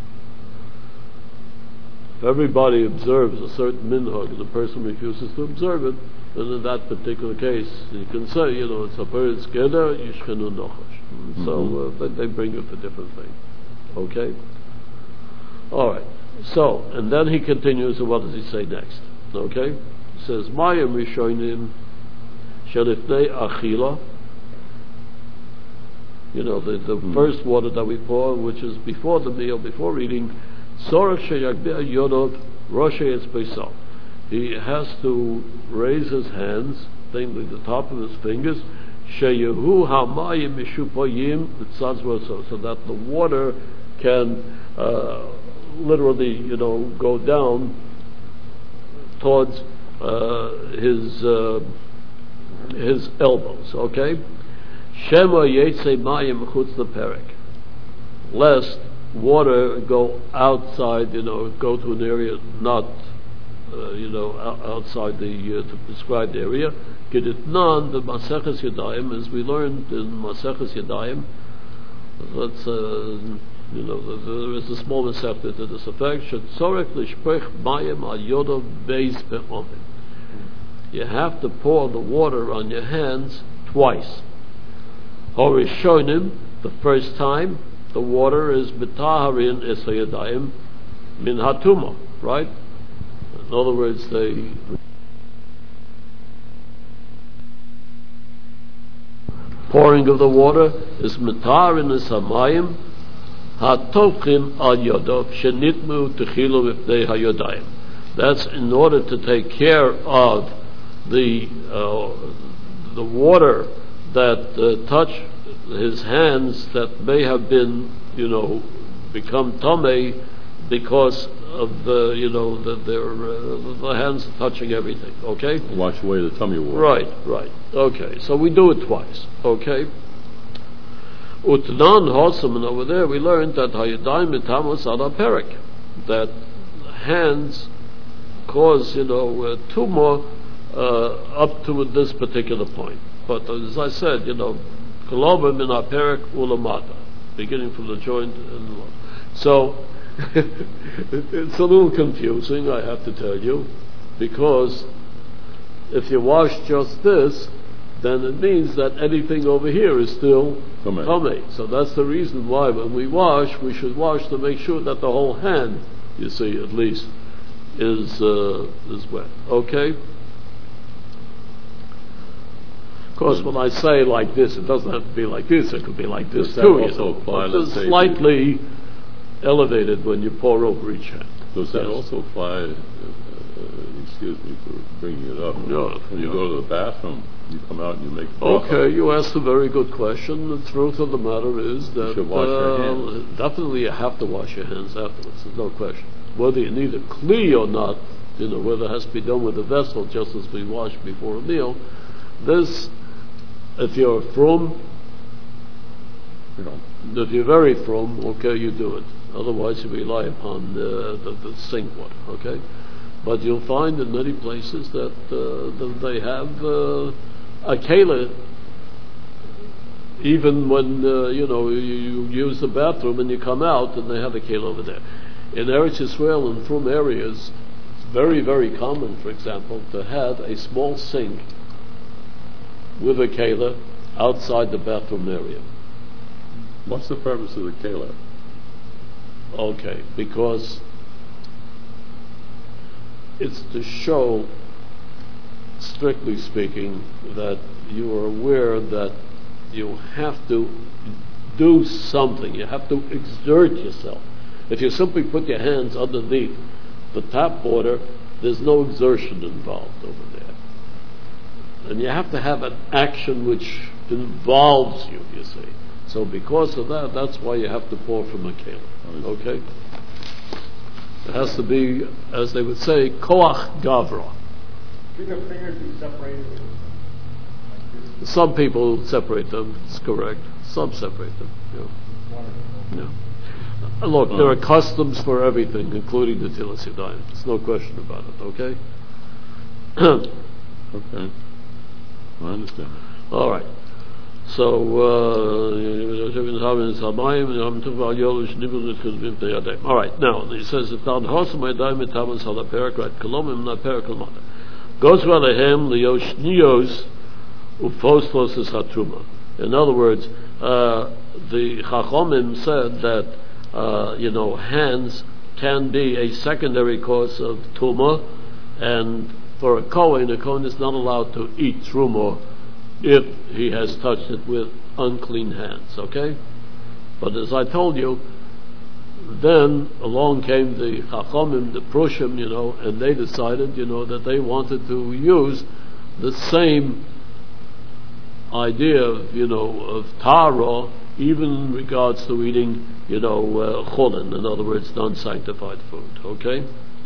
If everybody observes a certain minhag and the person refuses to observe it, then in that particular case, you can say, you know, it's a bird's geder, yishchenu nochash. So uh, they, they bring it for different things. Okay? All right. So, and then he continues, and what does he say next? Okay? He says, Mayim rishonim shelifnei achila. You know, the, the mm. first water that we pour, which is before the meal, before eating, Sorach sheyagbe'ah yodov roshei etzbeisal. He has to raise his hands, namely the top of his fingers, sheyehu hamayim mishupoyim b'tzaz, so that the water can uh, literally, you know, go down towards uh, his uh, his elbows. Okay, shema yetze mayim chutz leperek, lest water go outside, you know, go to an area not, uh, you know, outside the uh, the prescribed area. Geditnan, the Maseches Yadayim, as we learned in Maseches Yadayim, that's, uh, you know, there is a small Masechet to this effect. Shetzorech lishpech mayim al yodov beis be'omen. You have to pour the water on your hands twice. Horishonim, the first time, the water is betaharin esayadayim min hatuma. right? In other words, they pouring of the water is mitar in the samayim hatochim al yodov shenitmu techilu v'pnei hayodayim. That's in order to take care of the uh, the water that uh, touch his hands that may have been, you know, become tamei because of the, you know, the, their uh, the hands touching everything. Okay. Wash away the tummy water. Right, right. Okay. So we do it twice. Okay. Utnan Hosam, and over there we learned that hayadayim mitamos ala perik, that hands cause, you know, uh, tumor uh, up to this particular point. But as I said, you know, kolova min haperik ulamata, beginning from the joint and so it's a little confusing, I have to tell you, because if you wash just this, then it means that anything over here is still tamei. So that's the reason why when we wash, we should wash to make sure that the whole hand, you see, at least, is uh, is wet. Okay? Of course, when I say like this, it doesn't have to be like this. It could be like this Does too. that also You know, apply, but let's it's say, slightly elevated when you pour over each hand. Does that Yes. also apply, uh, uh, excuse me for bringing it up, No, when you no. go to the bathroom, you come out and you make Okay, you asked a very good question. The truth of the matter is that should wash your uh, hands. definitely you have to wash your hands afterwards. There's no question. Whether you need a kli or not, you know, whether it has to be done with a vessel, just as we wash before a meal. This, if you're from, you know, if you're very from, okay, you do it. Otherwise, you rely upon uh, the, the sink water. Okay, but you'll find in many places that uh, that they have uh, a kela, even when uh, you know you, you use the bathroom and you come out, and they have a kela over there. In Eretz Yisrael and from areas, it's very very common, for example, to have a small sink with a kela outside the bathroom area. what's the purpose of the kela? Okay, because it's to show, strictly speaking, that you are aware that you have to do something. You have to exert yourself. If you simply put your hands underneath the tap water, there's no exertion involved over there. And you have to have an action which involves you, you see. So because of that, that's why you have to pour from a kela. Okay? It has to be, as they would say, koach gavra. Should the fingers be separated like this? Some people separate them, it's correct. Some separate them. Yeah. Yeah. Uh, Look, there are customs for everything, including the Tilas Yadayim. There's no question about it, okay? Okay. I understand. All right. So, uh, all right, now, he says, Goes Valehem Leoshnios Ufoslos is Hatruma. In other words, uh, the Chachomim said that, uh, you know, hands can be a secondary cause of Tuma, and for a Kohen, a Kohen is not allowed to eat Truma if he has touched it with unclean hands, okay? But as I told you, then along came the Chachomim, the Prushim, you know, and they decided, you know, that they wanted to use the same idea of, you know, of Tara, even in regards to eating, you know, uh, Cholin, in other words, non-sanctified food, okay?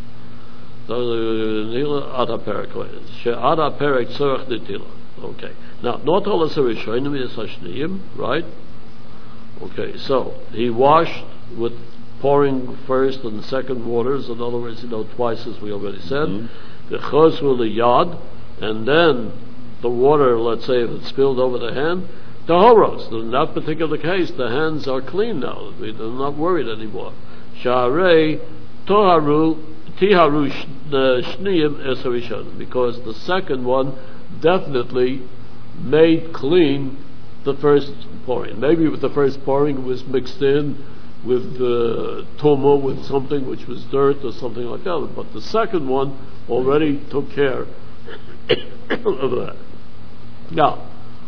Okay. Now, not all of the Rishonim is Hashniyim, right? Okay, so he washed with pouring first and second waters, in other words, you know, twice as we already said. The chosru liyad, and then the water, let's say, if it spilled over the hand, tahoros. In that particular case, the hands are clean now. They're not worried anymore. Sha'arei toharu tiharu shniyim esarishonim, because the second one definitely made clean the first pouring. Maybe with the first pouring it was mixed in with the toma, with something which was dirt or something like that. But the second one already took care of that. Now,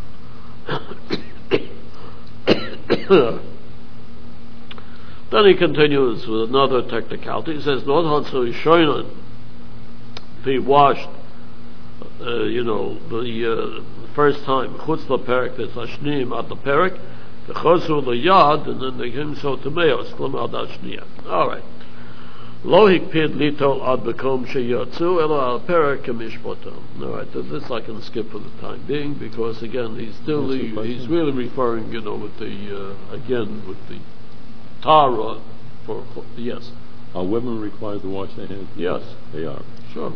then he continues with another technicality. He says, "Not hatzu shoinen." If he washed, uh, you know, the uh, first time, chutz laperek v'tashnim at the perek, the chosu liyad, and then they came so to meos klum ad ashniya. All right. Lo hikpid litol ad bekom sheyatzu elo al perek mishpotam. All right. This I can skip for the time being because again he's still he, he's really referring, you know, with the uh, again with the Tara for yes. Are women required to wash their hands? Yes, they are. Sure.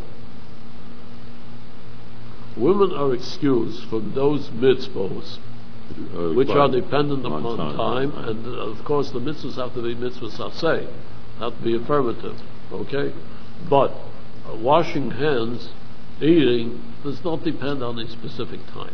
Women are excused from those mitzvahs uh, which are dependent upon time, time and uh, of course the mitzvahs have to be mitzvahs aseh, have to be affirmative, okay? But uh, washing hands, eating, does not depend on a specific time.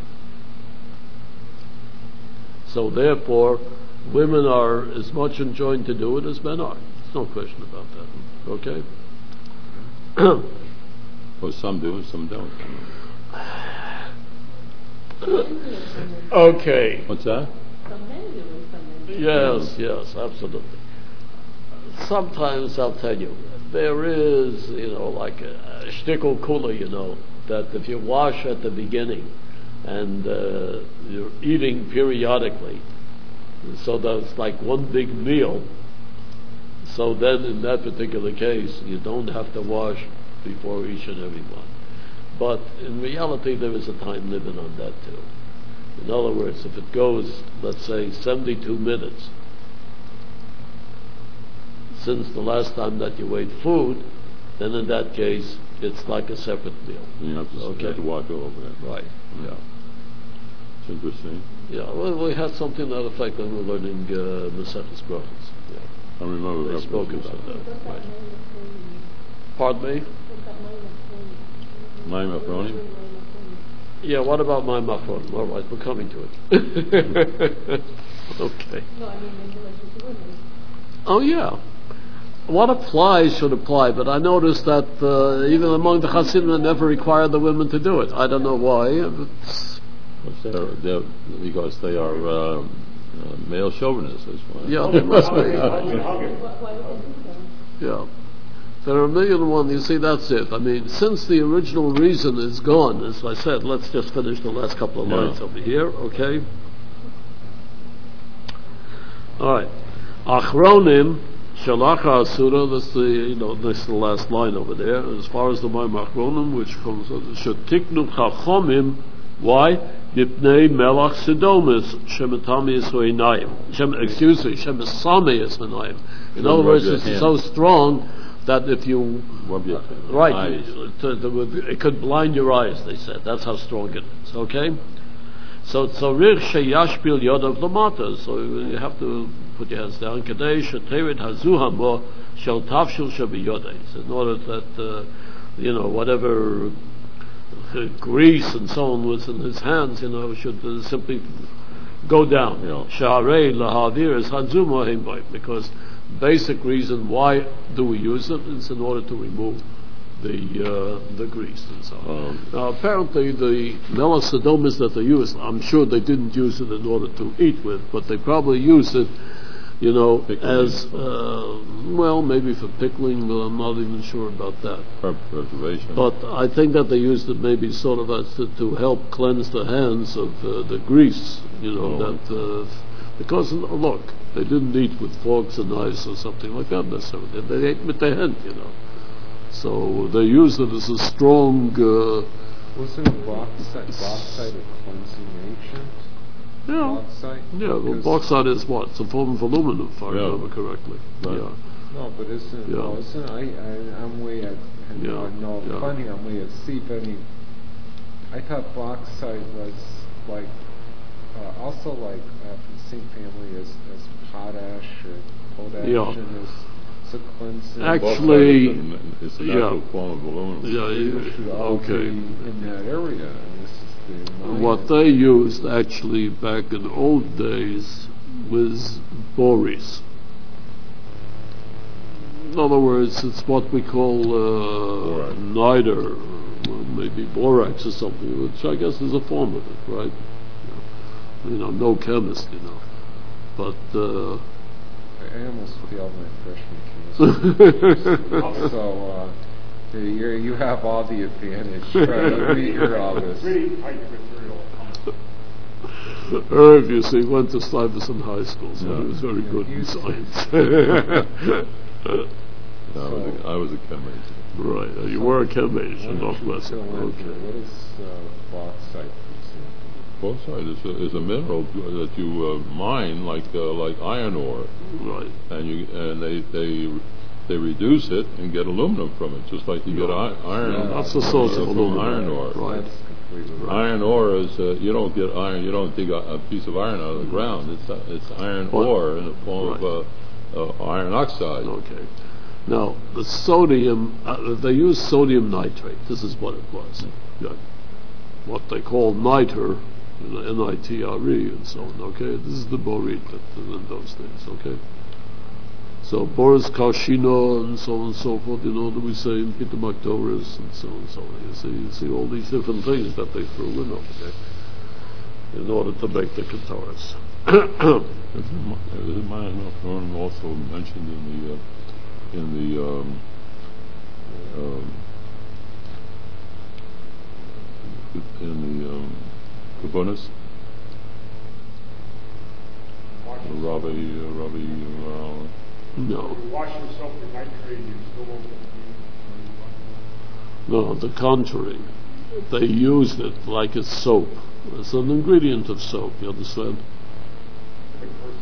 So therefore, women are as much enjoined to do it as men are. There's no question about that, okay? Well, some do and some don't. Okay. What's that? Some men do and some men don't. Yes, yes, absolutely. Sometimes I'll tell you, there is, you know, like a, a shtickle kula, you know, that if you wash at the beginning and uh, you're eating periodically, so that's like one big meal, so then in that particular case, you don't have to wash before each and every one. But in reality, there is a time limit on that too. In other words, if it goes, let's say, seventy-two minutes since the last time that you ate food, then in that case, it's like a separate meal. You have to, okay. you have to walk over that. Right, mm-hmm. Yeah. It's interesting. Yeah, well, we had something to that effect when we were learning uh, Maseches Brachos. Yeah. I remember they spoke about that. Right. Pardon me? My Mafronim? Yeah, what about my Mafronim? All right, we're coming to it. Okay. No, I mean in relation to women. Oh, yeah. What applies should apply, but I noticed that uh, even among the Hasidim, they never required the women to do it. I don't know why. But they're, they're, because they are uh, uh, male chauvinists. That's why. Yeah, they must be. Why would they do so? Yeah. There are a million and one, you see, that's it. I mean, since the original reason is gone, as I said, let's just finish the last couple of lines yeah. over here, okay? All right. Achronim, Shalacha Asura, that's the, you know, this is the last line over there, as far as the Maim Achronim, which comes, Shetiknu Chachomim, why? Mipnei Melach Sidomis, Shemetami Yisraelayim. Excuse me, Shemetami Yisraelayim. In other words, it's so strong that if you uh, right, to, to, it could blind your eyes. They said that's how strong it is. Okay, so tzarich sheyashpil yodav lamata. So you have to put your hands down. Kadei sheterit hazuhamo shel tafshil shabiyodei. In order that uh, you know whatever uh, grease and so on was in his hands, you know, should uh, simply go down. Sharei lahavir is hanzumo himboy, because basic reason why do we use it is in order to remove the uh, the grease and so on. Um, now apparently the melasodomas that they use, I'm sure they didn't use it in order to eat with, but they probably used it, you know, pickling. as uh, well, maybe for pickling, but I'm not even sure about that. For preservation. But I think that they used it maybe sort of as to, to help cleanse the hands of uh, the grease, you know, oh. that uh, because look, they didn't eat with forks and knives or something like that necessarily. They ate with their hand, you know. So they used it as a strong. Uh, Wasn't bauxite, bauxite a cleansing agent? Yeah. Bauxite? Yeah, well, bauxite is what? It's a form of aluminum, if I yeah. remember correctly. Right. Yeah. No, but isn't, yeah. well, isn't I, I, I'm way at, I know, yeah. I know yeah. funny, I'm way at sea, but I mean, I thought bauxite was like, uh, also like uh, from the same family as, as potash or potash yeah. and is, it's a cleansing. Actually, it's a yeah. natural form of aluminum. Yeah, you, okay. In that area, and this is the what they used actually back in old days was borax. In other words, it's what we call uh, niter, well, maybe borax or something, which I guess is a form of it, right? You know, no chemist, you know. But uh, I almost failed my freshman chemistry. So uh, you you have all the advantage. Try to meet your office. Really tight material. Irv, you see, went to Stuyvesant High School, so Yeah. he was very Yeah, good you in see. science. I was a, I was a chem major. Right, uh, you were a chem major, Why don't you Northwestern. fill in Okay. here? What is uh, bauxite, for Bauxite is a, is a mineral that you uh, mine like uh, like iron ore, Right. and you and they they they reduce it and get aluminum from it, just like you get i- iron. Yeah, That's the source of from aluminum. iron ore. example? Right. That's completely right. Iron ore is uh, you don't get iron. You don't dig a, a piece of iron out of the ground. It's uh, it's iron What? ore in the form Right. of uh, uh, iron oxide. Okay. Now, the sodium, uh, they use sodium nitrate. This is what it was. Yeah. What they call niter, N I T R E and so on, okay? This is the borit that in those days, okay? So, Boris Karshino and so on and so forth, you know, that we say in Peter Maktoris and so on and so on. You see, you see all these different things that they threw in over there in order to make the Ketores. Isn't mine also mentioned in the uh, in the um, um, in the um, Kabbonis? Wash Uh, yourself- Rabbi, uh, Rabbi, uh, No. You wash yourself with nitrate, you still won't get the No, the contrary. They used it like it's soap. It's an ingredient of soap, you understand? big person.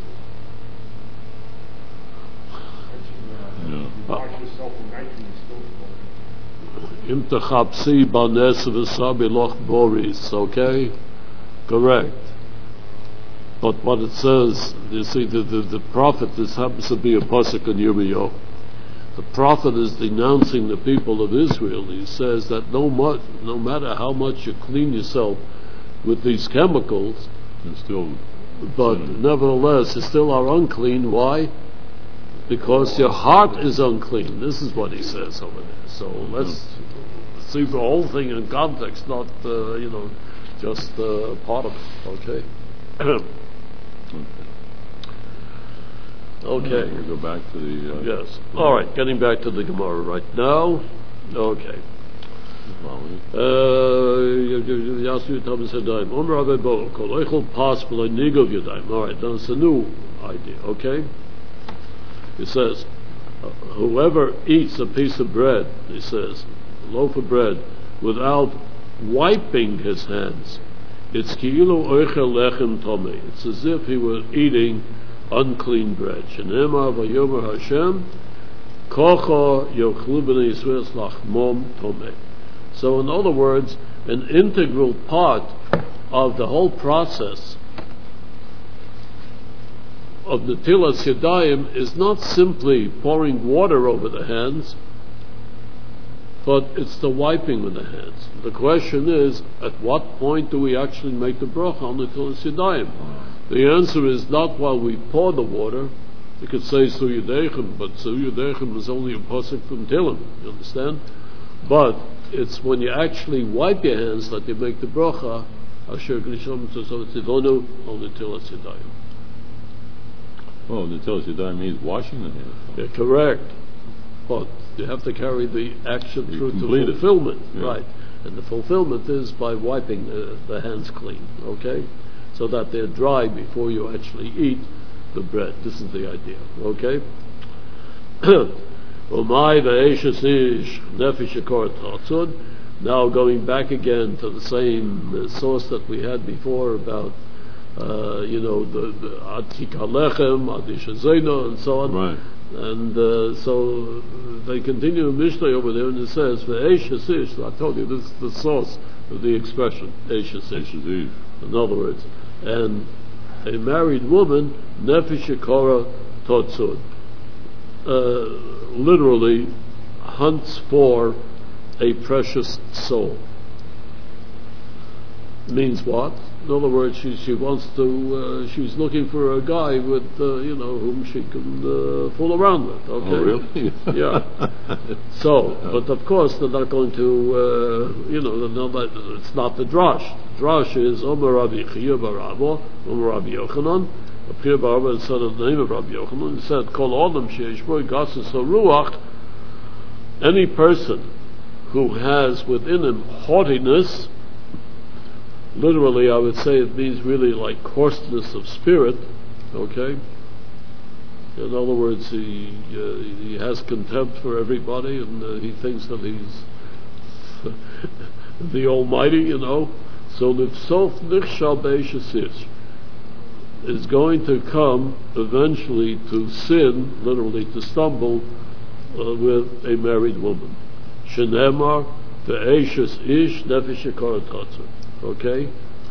yeah. You wash yourself with nitrate, you still won't Im techapsi banes v'sabi loch boris, okay? Correct. But what it says, you see, the, the, the prophet, this happens to be a pasuk in Yirmiyahu. The prophet is denouncing the people of Israel. He says that no, mu- no matter how much you clean yourself with these chemicals, And still, but nevertheless you still are unclean. Why? Because your heart is unclean. This is what he says over there. So let's see the whole thing in context, not uh, you know just uh, part of it. Okay. Okay. we go back to the. Uh, Yes. All right. Getting back to the Gemara right now. Okay. well, we- Yasu Thomas Yadayim. Omer Rabbi Bo. Kol Eichel Pas V'Lo Nigov Yadayim. All right. Now it's a new idea. Okay. He says, uh, whoever eats a piece of bread, he says, a loaf of bread, without wiping his hands, it's ki'ilu oichel lechem tomei. It's as if he were eating unclean bread. Shenemar v'yomer Hashem, kocho yochlu b'nei Yisrael lachmom tomei. So in other words, an integral part of the whole process of Netilas Yadayim is not simply pouring water over the hands, but it's the wiping with the hands. The question is, at what point do we actually make the bracha on Netilas Yadayim? The answer is not while we pour the water. You could say Su Yudechem, but Su Yudechem is only a pasuk from Tehillim, you understand? But it's when you actually wipe your hands that you make the bracha, Asher Grishom Tzivonu on Netilas Yadayim. Oh, the Netilas Yadayim means washing the hands. Yeah, correct. But you have to carry the action You through to complete it. fulfillment, Yeah. right? And the fulfillment is by wiping the, the hands clean, okay? So that they're dry before you actually eat the bread. This is the idea, okay? Now going back again to the same uh, source that we had before about uh, you know, the, the Atik Halechem, Adish Zeno, and so on. Right. And uh, so they continue in Mishnah over there, and it says, "Ve'esh hasish." I told you this is the source of the expression, "Eish hasish." Disease. In other words, and a married woman, nefesh yekora totzud, uh, literally hunts for a precious soul. Means what? In other words, she she wants to. Uh, she's looking for a guy with uh, you know whom she can uh, fool around with. Okay. Oh, really? Yeah. So, but of course they're not going to. Uh, you know, they're not, it's not the drash. Drash is Omer Rabbi Chiyuv Barabo, Omer Rabbi Yochanan. Chiyuv Barabo said the name of Rabbi Yochanan. He said, "Kol Adam Sheish Bo Gasus Ruach." Any person who has within him haughtiness. Literally, I would say it means really like coarseness of spirit, okay? In other words, he uh, he has contempt for everybody, and uh, he thinks that he's the Almighty, you know. So Nifsof Nichshal Beishasish is going to come eventually to sin, literally to stumble, uh, with a married woman. Shenemar Ve'eshes Ish Nefesh Yekaratatzer. Okay?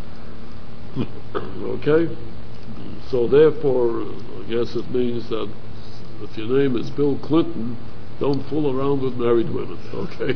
Okay? So therefore, I guess it means that if your name is Bill Clinton, don't fool around with married women, okay?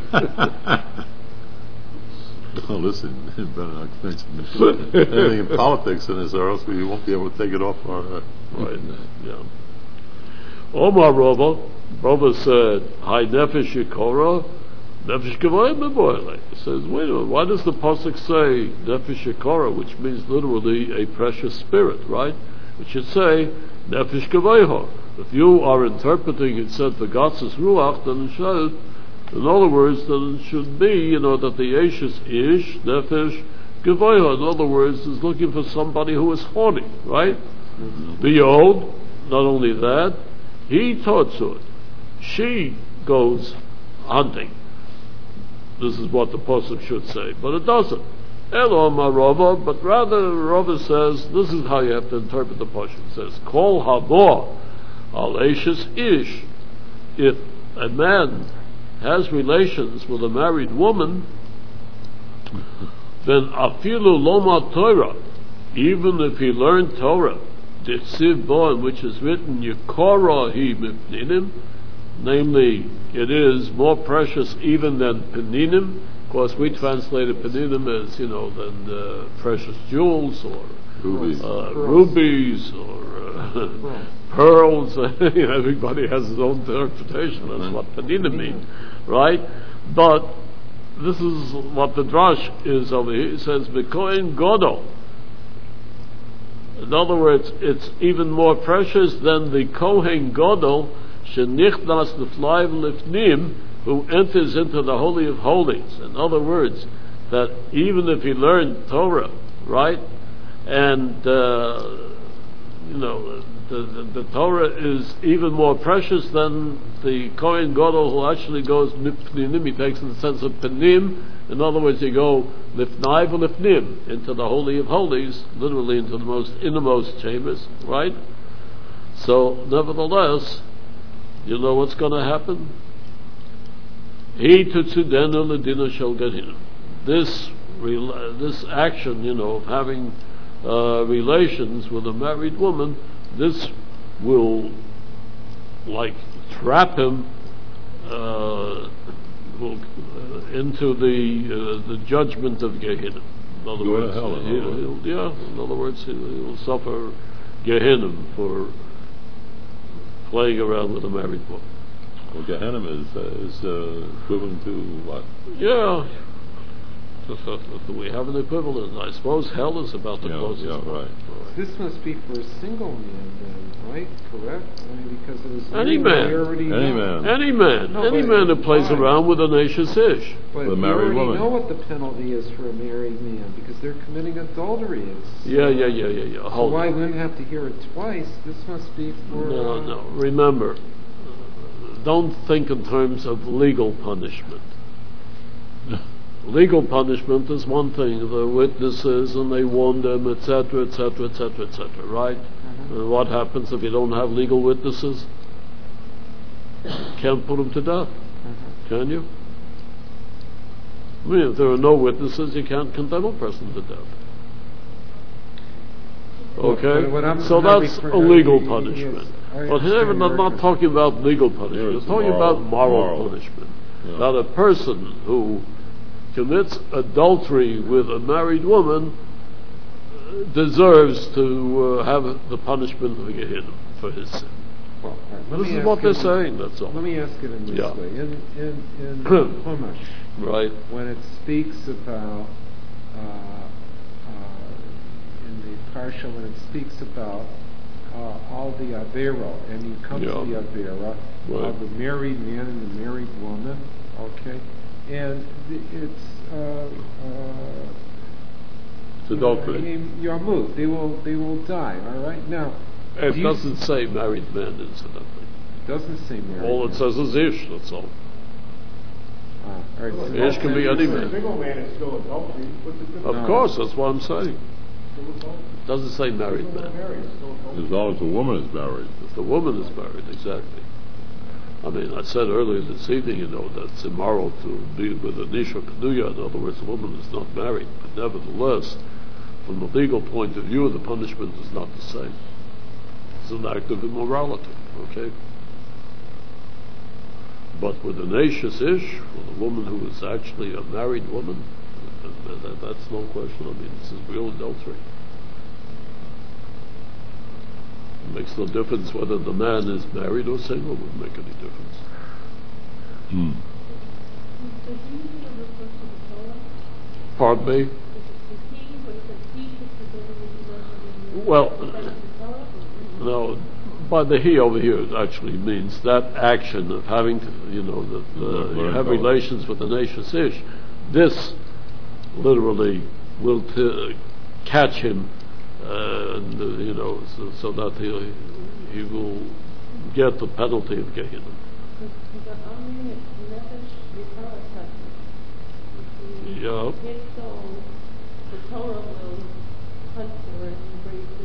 Oh, listen, you better not mention anything in politics in this, or else we won't be able to take it off our... Uh, right, yeah. Omar Rava, Rava said, Hai Nefesh Yekora, Nefesh Kavayim Beboile. He says, wait a minute, why does the pasuk say Nefesh Yekora, which means literally a precious spirit, right? It should say Nefesh Kavayho. If you are interpreting it said for Gatzis Ruach, then it should, in other words, then it should be, you know, that the Ashes Ish, Nefesh Kavayho, in other words, is looking for somebody who is horny, right? Mm-hmm. The Yod, not only that, he taught it. She goes hunting. This is what the pasuk should say, but it doesn't. Elom Rava, but rather Rava says this is how you have to interpret the pasuk. It says, "Kol habo al eshes ish." If a man has relations with a married woman, then afilu loma Torah, even if he learned Torah, ditziv bo, which is written Yekora hi mipninim. Namely, it is more precious even than peninim. Of course, we translated peninim as, you know, than uh, precious jewels or rubies, uh, rubies or uh, pearls. Everybody has his own interpretation. That's what peninim mean, right? But this is what the drash is over here. It says, "Bekoin Godol." In other words, it's even more precious than the Kohen Godol. Shenichnas Neflaim Lifnim, who enters into the Holy of Holies. In other words, that even if he learned Torah, right, and uh, you know, the, the, the Torah is even more precious than the Kohen Gadol who actually goes Mipninim. He takes in the sense of Penim. In other words, you go Lifnai v'Lifnim, into the Holy of Holies, literally into the most innermost chambers, right? So, nevertheless, you know what's going to happen? He tutzudenu ledina shel Gehinnom. This this action, you know, of having uh, relations with a married woman, this will, like, trap him uh, will, uh, into the uh, the judgment of Gehinnom. In other Go words, to hell, in he'll, other he'll, yeah. In other words, he'll, he'll suffer Gehinnom for playing around with a married woman. Well, Gehenna is uh, is uh, equivalent to what? Yeah. Do we have an equivalent? I suppose hell is about the yeah, closest yeah, one. right. This must be for a single man then, right? Correct? I mean, because it was Any man. Any know. man. Any man. No, Any but man who plays why? around with an Ashes Ish. But With a we married already woman. know what the penalty is for a married man, because they're committing adultery. It's, Yeah, yeah, yeah, yeah, yeah. So Hold why on. wouldn't have to hear it twice? This must be for... No, uh, no. Remember, don't think in terms of legal punishment. Legal punishment is one thing, the witnesses and they warn them, et cetera, et cetera, et cetera, et cetera, right? Uh-huh. And what happens if you don't have legal witnesses? Can't put them to death, Uh-huh. can you? I mean, if there are no witnesses, you can't condemn a person to death. Okay? But what I'm- So I'm that's refer- a legal yes, punishment. I But here we're understand not, your not reference. talking about legal punishment. Here We're it's talking moral- about moral, moral. punishment. Yeah. That a person who commits adultery with a married woman, deserves to uh, have the punishment of Gehenna for his sin. Well, all right, let This me is ask what it they're in- saying, that's all. Let me ask it in this Yeah. way. In, in, in Chumash, Right. when it speaks about, uh, uh, in the Parsha, when it speaks about uh, all the Avera, and you come Yeah. to the Avera, Right. of the married man and the married woman, okay? And the, it's, uh, uh, It's adultery. I mean, Yarmut, they will, they will die, all right? Now, It do you- doesn't say married men, incidentally. it doesn't say married All it man. says is ish, that's all. Ah, all right, so Ish can be any A man. single man is still adultery. What's the difference? Of No. course, that's what I'm saying. Still adultery. It doesn't say married Still man. married, still adultery. As long as the woman is married. If the woman is married, exactly. I mean, I said earlier this evening, you know, that it's immoral to be with a Nisha Keduya. In other words, the woman is not married. But nevertheless, from the legal point of view, the punishment is not the same. It's an act of immorality, okay? But with an Ashes Ish, with a woman who is actually a married woman, that, that, that's no question. I mean, this is real adultery. It makes no difference whether the man is married or single, it wouldn't make any difference. Hmm. Does he usually refer to the Torah? Pardon me? Is it is he, where it says he is the Torah, when he mentioned in the- Well, the Torah, or- No, by the he over here it actually means that action of having to, you know, the, the, you Learn have Torah. relations with the Ashes Ish. This literally will t- catch him, uh, and, uh, you know, so, so that he he will get the penalty of Gehenna. Because I'm reading it, Nefesh Yikara Testament. Yeah. His soul, the Torah will hunt for it and bring it to,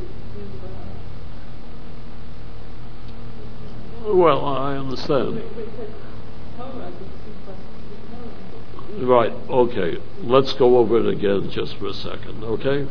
to, uh, Well, I understand. where, where it says Torah, it's the Torah. Right, okay. Let's go over it again just for a second, okay?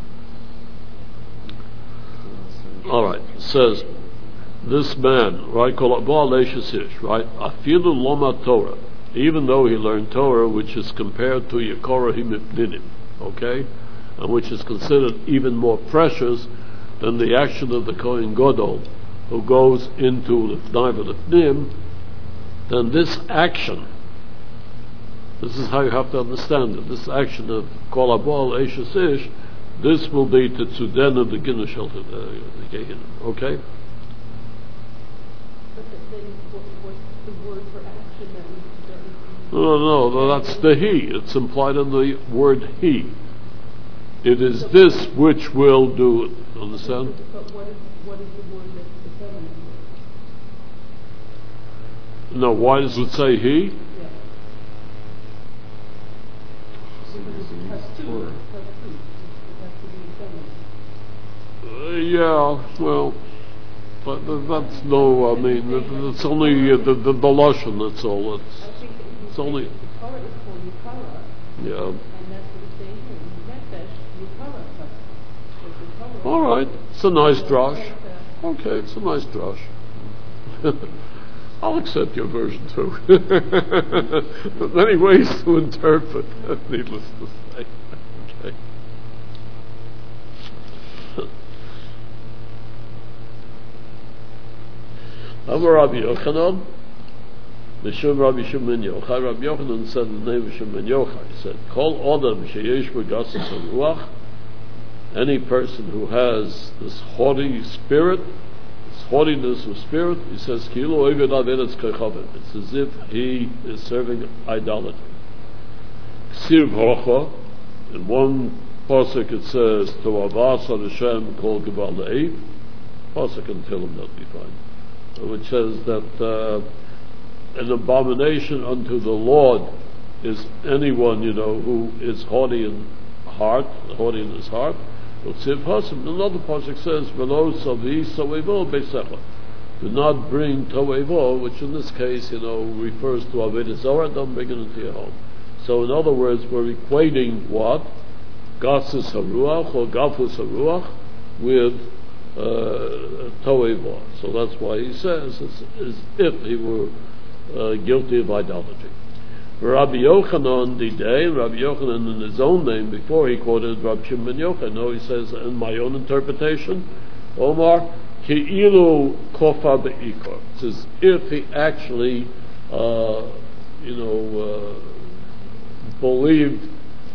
All right, it says, this man, right, called Baal Ashes Ish, right, Afilu Loma Torah, even though he learned Torah, which is compared to Yekorahim Ipninim, okay, and which is considered even more precious than the action of the Kohen Gadol, who goes into Lifnai v'Lifnim, then this action, this is how you have to understand it, this action of Kol Abal Ashes Ish, this will be to Tzuden of the Ginnashel, the Gehenna, okay? But then what, what's the word for action that we, that we No, no, no, that's the he. It's implied in the word he. It is this which will do it. Understand? But what is, what is the word that's the feminine word? No, why does it say he? Yeah. Because it's plus two, plus two, it has to be feminine. Uh, yeah, well, but th- that's no, I mean, it- it's only uh, the, the, the Lashon, that's all. It's, I think that you it's say only, the Torah is for Yikara, yeah. and that's what it's saying here, Nefesh Yikara Testament. All right, it's a nice drash. Okay, it's a nice drash. I'll accept your version too. There's many ways to interpret, needless to say. Okay. Amar Rabbi Yochanan, Mishum Rabbi Shimon Yochai. Rabbi Yochanan said in the name of Shimon Yochai, he said, Kol Odom sheyesh b'gasas haruach, any person who has this haughty spirit, this haughtiness of spirit, he says, Kilo Eved Averetz Kechavim. It's as if he is serving idolatry. Ksir Hocha, in one pasuk it says, To Avas on Hashem Kol Gebal Le'ev, pasuk in Tehillim that we find, which says that uh, an abomination unto the Lord is anyone, you know, who is haughty in heart, haughty in his heart. Another pasuk says, "V'lo savi soevo beisecha." Do not bring toevo, which in this case, you know, refers to avodah zarah. Don't bring it into your home. So, in other words, we're equating what gasus haruach or gafus haruach with uh, toevo. So that's why he says it's as if he were uh, guilty of idolatry. Rabbi Yochanan the day, Rabbi Yochanan in his own name, before he quoted Rabbi Shimon ben Yochai, no, he says, in my own interpretation, Omar, Ki'ilu kofa be'ikor. It says, if he actually, uh, you know, uh, believed,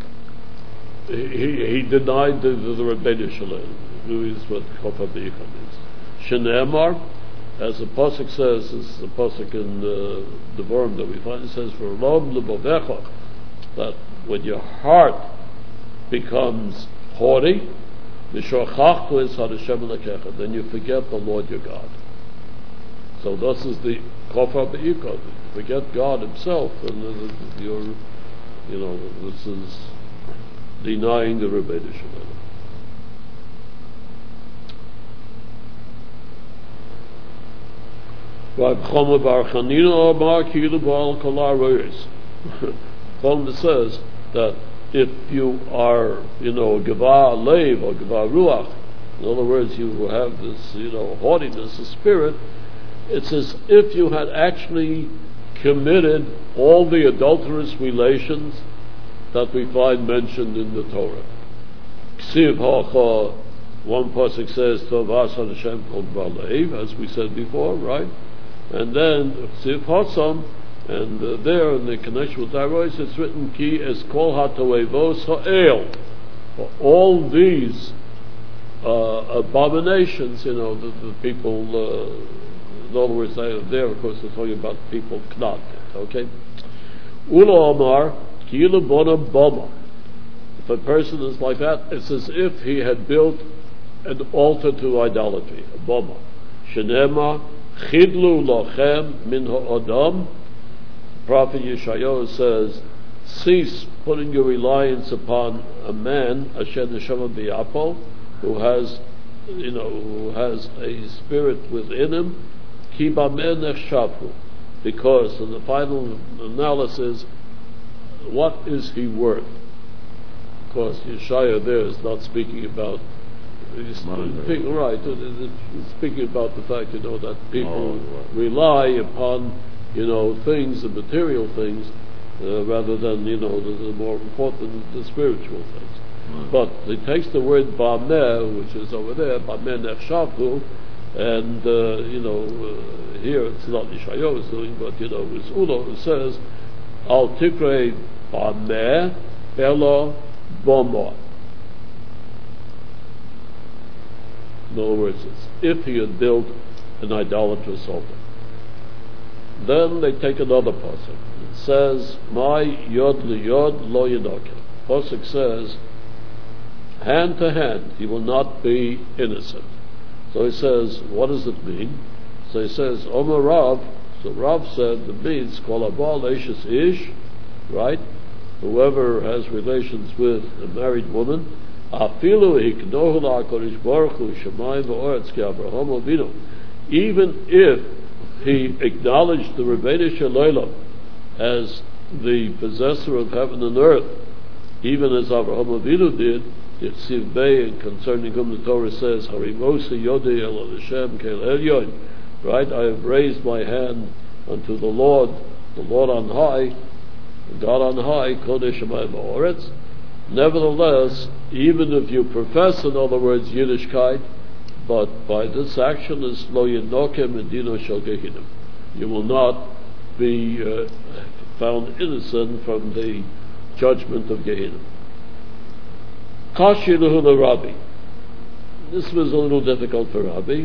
he, he denied the, the, the Rebbeinu Shalom, who is what kofa be'ikor is. Shenemar, as the Pasuk says, this is the Pasuk in uh, the Devarim that we find, it says, V'rlom l'bovecha, that when your heart becomes haughty, V'shorchachtu es Hashem Elokecha, then you forget the Lord your God. So this is the kofa be'ikor, forget God Himself, and uh, you're, you know, this is denying the Rebbeinu Shalom. Choma bar Chanina Amar Kilu Baal Kolar Royes. Choma says that if you are, you know, Geva Lev or Geva Ruach, in other words, you have this, you know, haughtiness of spirit, it's as if you had actually committed all the adulterous relations that we find mentioned in the Torah. Ksiv Hacha, one pasuk says, Tovas Hashem Kol Balev, as we said before, right? And then Ksiv Hatzam, and uh, there in the connection with Thyroids, it's written Ki es Kol HaToevos Ha'el. For all these uh, abominations, you know, the, the people, uh, in other words, they, there, of course, they're talking about people Knat, okay? Ula Amar, Ki Lebona Boma. If a person is like that, it's as if he had built an altar to idolatry, a Boma. Shenema, Chidlu lochem min ha'odam. Prophet Yeshayahu says, cease putting your reliance upon a man, Asher neshama bi'apo, who has, you know, who has a spirit within him, ki b'meh nechshavu, because in the final analysis, what is he worth? Of course, Yeshaya there is not speaking about. He's speaking, right, he's speaking about the fact, you know, that people oh, right. rely upon, you know, things, the material things, uh, rather than, you know, the, the more important, the spiritual things. Right. But he takes the word Bameh, which is over there, Bameh Nechshavu, and, uh, you know, uh, here it's not Yeshayahu doing, but, you know, it's Ulo who says, Al Tikrei Bameh Elo Bomo. In other words, it's if he had built an idolatrous altar. Then they take another pasuk. It says, "My yod liyod lo yinoke." Pasuk says, hand to hand, he will not be innocent. So he says, what does it mean? So he says, Omer Rav. So Rav said, it means kol abal eishes ish, right? Whoever has relations with a married woman. Afilu hiknohu la'akorish baruch hu shemayim v'oretz ki Avraham Avinu. Even if he acknowledged the Rebbeinu Shalom as the possessor of heaven and earth, even as Avraham Avinu did, Yitziv Bey, and concerning whom the Torah says, Harimosa Yodei El Hashem Kel Elyon, right? I have raised my hand unto the Lord, the Lord on high, God on high, Kodesh Shemayim v'oretz. Nevertheless, even if you profess, in other words, Yiddishkeit, but by this action is lo yinokem medino shel gehinim, you will not be uh, found innocent from the judgment of Gehinim. Kashi lehu Rabbi. This was a little difficult for Rabbi.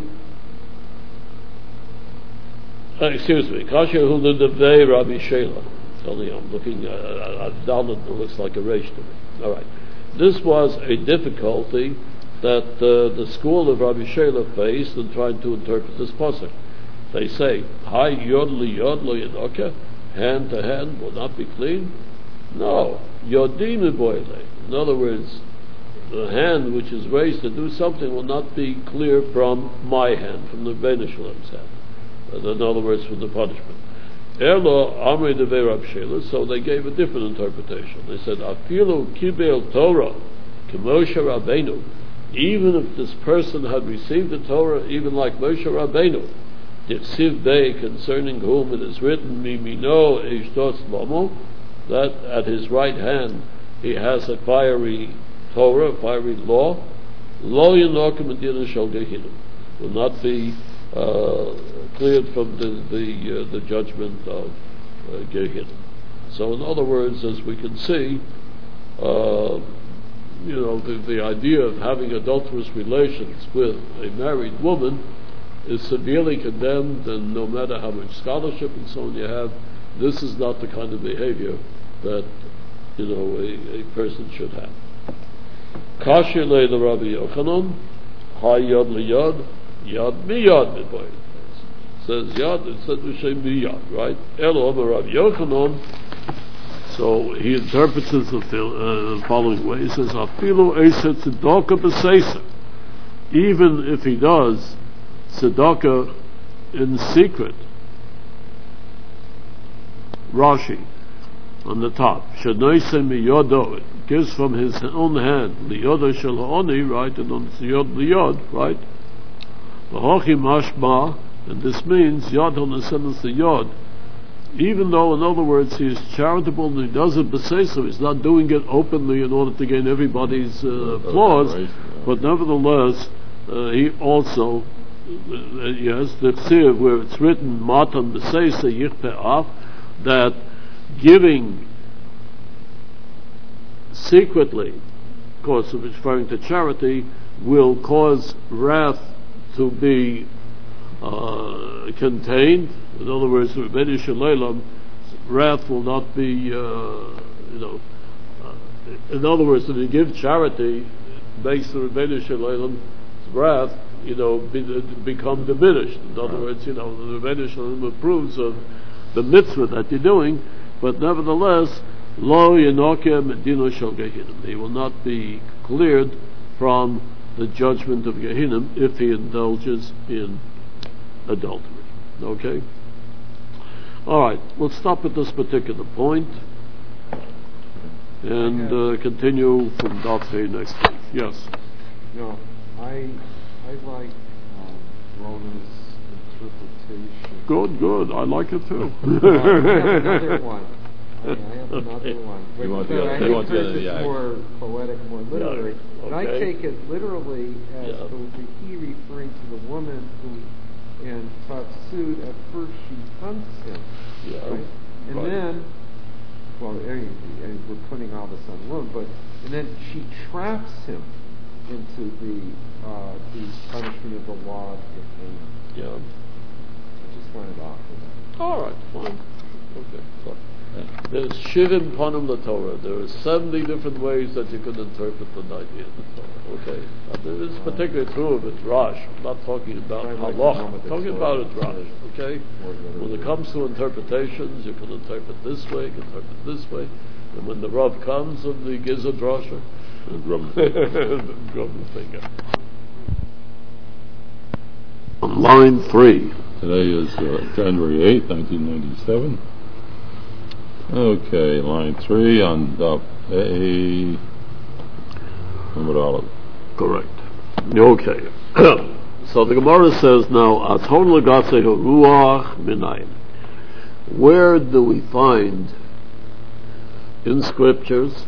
Uh, excuse me. Kashi lehu l'nevei Rabbi Shela. Only I'm looking. Uh, I've done it. It looks like a resh to me. All right. This was a difficulty that uh, the school of Rabbi Shela faced in trying to interpret this pasuk. They say, "Hi yod li yod lo yinoke," hand to hand will not be clean. No, yodim boile. In other words, the hand which is raised to do something will not be clear from my hand, from the Rebbeinu Shalom's hand. In other words, from the punishment. Erlo Amri Devei Rab Shela, so they gave a different interpretation. They said, Afilu Kibel Torah, Kemoshe Rabbeinu, even if this person had received the Torah, even like Moshe Rabbeinu, Yitziv Bey, concerning whom it is written, Mimino Eishtos Lomo, that at his right hand he has a fiery Torah, a fiery law, lo yinokim medina shel Gehinnom, will not be uh, cleared from the the, uh, the judgment of uh, Gehinnom. So, in other words, as we can see, uh, you know, the, the idea of having adulterous relations with a married woman is severely condemned, and no matter how much scholarship and so on you have, this is not the kind of behavior that, you know, a, a person should have. Kashi le the Rabbi Yochanan, ha yad liyad, yad miyad miboy. Says yad, instead we say miyad, right? Elo Rabbi Yochanan. So he interprets it the uh, following way. He says, Afilu eset tzedakah b'seisa. Even if he does tzedakah in secret. Rashi on the top. Shenoise miyodo. It gives from his own hand. Liyodo shel ha'oni, right? And on yod liyod, right? V'hochi mashma. And this means yod on the sentence the yod. Even though, in other words, he is charitable and he does it b'seisa, he's not doing it openly in order to gain everybody's uh, applause, right, yeah. But nevertheless, uh, he also, uh, yes, the ksiv where it's written, matan b'seisa yichpe'af, that giving secretly, of course, referring to charity, will cause wrath to be Uh, contained. In other words, Rebbeinu Shalom, wrath will not be, uh, you know, uh, in other words, if you give charity, it makes the Rebbeinu Shalom's wrath, you know, be, become diminished. In other words, you know, the Rebbeinu Shalom approves of the mitzvah that you're doing, but nevertheless, lo yenokem medino shel Gehinnom. He will not be cleared from the judgment of Gehinnom if he indulges in adultery. Okay? Alright, we'll stop at this particular point and uh, continue from Daf Hey next week. Yes? No, I I like um, Rona's interpretation. Good, good. I like it too. uh, I have another one. I, I have another okay. one. You want so the other, I you want the other, it's yeah. more poetic, more literary. Yeah. And I Okay. take it literally as Yeah. the, the he referring to the woman who and Tafsud, at first she hunts him, Yeah. right? And Right. then, well, anyway, and we're putting all this on the woman, but and then she traps him into the uh, the punishment of the law. And Yeah. I just wanted to offer that. Alright, fine. Okay. So, there's Shivim Panim the Torah. There are seventy different ways that you could interpret the idea of the Torah. Okay. And this is particularly true of Midrash. I'm not talking about I like halach. the I'm one talking with about the Midrash. Okay. When it comes to interpretations, you can interpret this way, you can interpret this way. And when the Rav comes and he gives a drasha, drum the finger. On line three. Today is uh, January eighth, nineteen ninety-seven. Okay, line three on Daf A. Number Aleph. Correct. Okay. So the Gemara says now, Aton legasehu ruach minayin. Where do we find in scriptures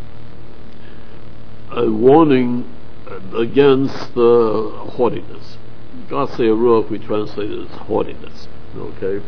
a warning against uh, haughtiness? Gasei ruach we translate it as haughtiness. Okay.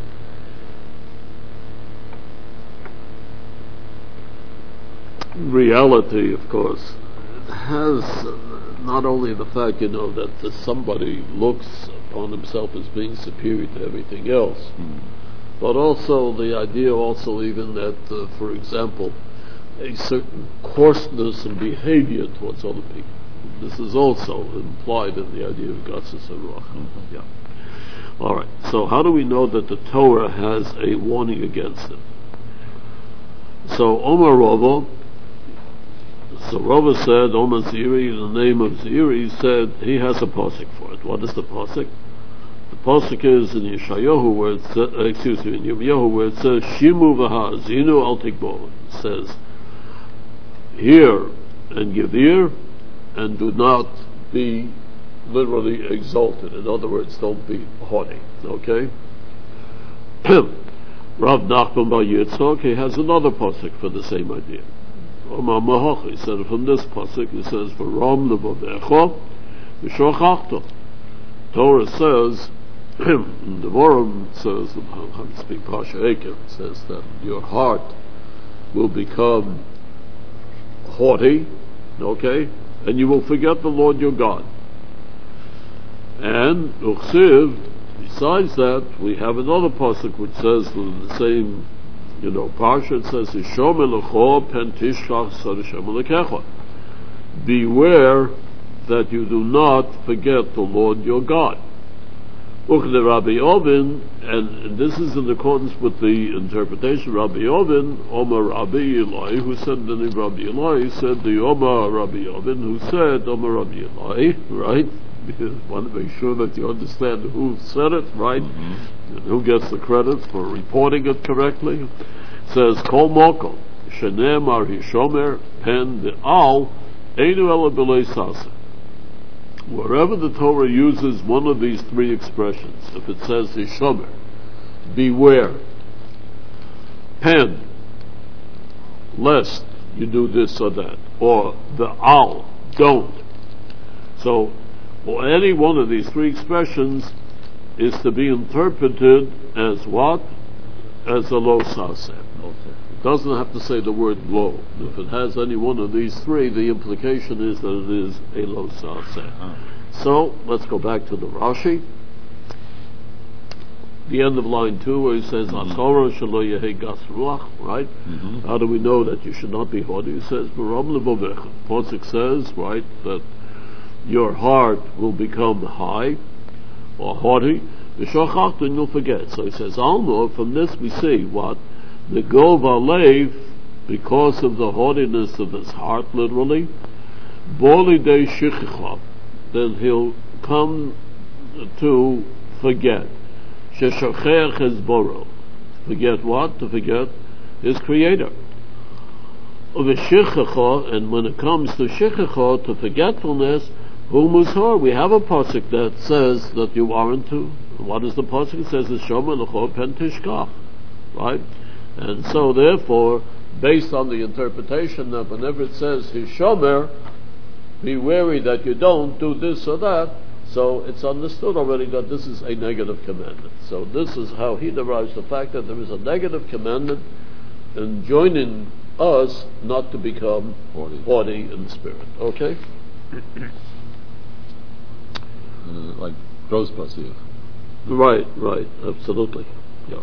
Reality, of course, has not only the fact, you know, that uh, somebody looks upon himself as being superior to everything else, mm. but also the idea also even that, uh, for example, a certain coarseness and behavior towards other people. This is also implied in the idea of Gatzis Ruach. Mm-hmm. Yeah. All right. So how do we know that the Torah has a warning against it? So Omar Rava, so Rava said, Omar Ziri, in the name of Ziri, said he has a pasuk for it. What is the pasuk? The pasuk is in Yeshayahu where it says, uh, excuse me, in Yirmiyahu where it says, Shimu v'ha zinu al tikbo. It says, hear and give ear, and do not be literally exalted. In other words, don't be haughty. Okay? Rav Nachman Bar Yitzchok, he has another pasuk for the same idea. Omar Mahach, he said from this pasuk, he says, V'ram levavecha v'shochachta. Torah says, the Vorum says, how to speak Pasha Eker, says that your heart will become haughty, okay, and you will forget the Lord your God. And Uchsiv, besides that, we have another pasuk which says the same, you know, Parsha. It says, "Yishom elecho pen tishkach sarashem elekecha." Beware that you do not forget the Lord your God. Uchle Rabbi Ovin, and this is in accordance with the interpretation of Rabbi Ovin, Omar Rabbi Eli, who said the name Rabbi Eli, said the Omar Rabbi Ovin, who said Omar Rabbi Eli, right? Because you want to make sure that you understand who said it, right? Mm-hmm. And who gets the credit for reporting it correctly. It says, Kol Moko, Shenem Ar Hishomer, Pen De'al, Einu Ela B'lei Sasa. Wherever the Torah uses one of these three expressions, if it says Hishomer, beware, pen, lest you do this or that, or the al, don't. So, or any one of these three expressions is to be interpreted as what? As a lo saseh. It doesn't have to say the word lo. If it has any one of these three, the implication is that it is a lo saseh. Uh-huh. So, let's go back to the Rashi. The end of line two where he says, Achora shelo yehi gas ruach, right? Mm-hmm. How do we know that you should not be haughty? He says, V'ram levavecha. Posuk says, right, that your heart will become high or haughty, v'shochachta, and you'll forget. So he says, Alma, from this we see what? The gov alev, because of the haughtiness of his heart, literally, boli de shichicha, then he'll come to forget. Sheshochech hezboro. Forget what? To forget his creator. Uv'shichicha, and when it comes to shichicha, to forgetfulness, Hu Mushar, we have a pasuk that says that you aren't to. What is the pasuk? It says, Shomer lecho pen tishkach, right? And so, therefore, based on the interpretation that whenever it says his shomer, be wary that you don't do this or that, so it's understood already that this is a negative commandment. So this is how he derives the fact that there is a negative commandment in joining us not to become haughty in spirit. Okay? Uh, like gross passive. Right, right, absolutely. Yeah.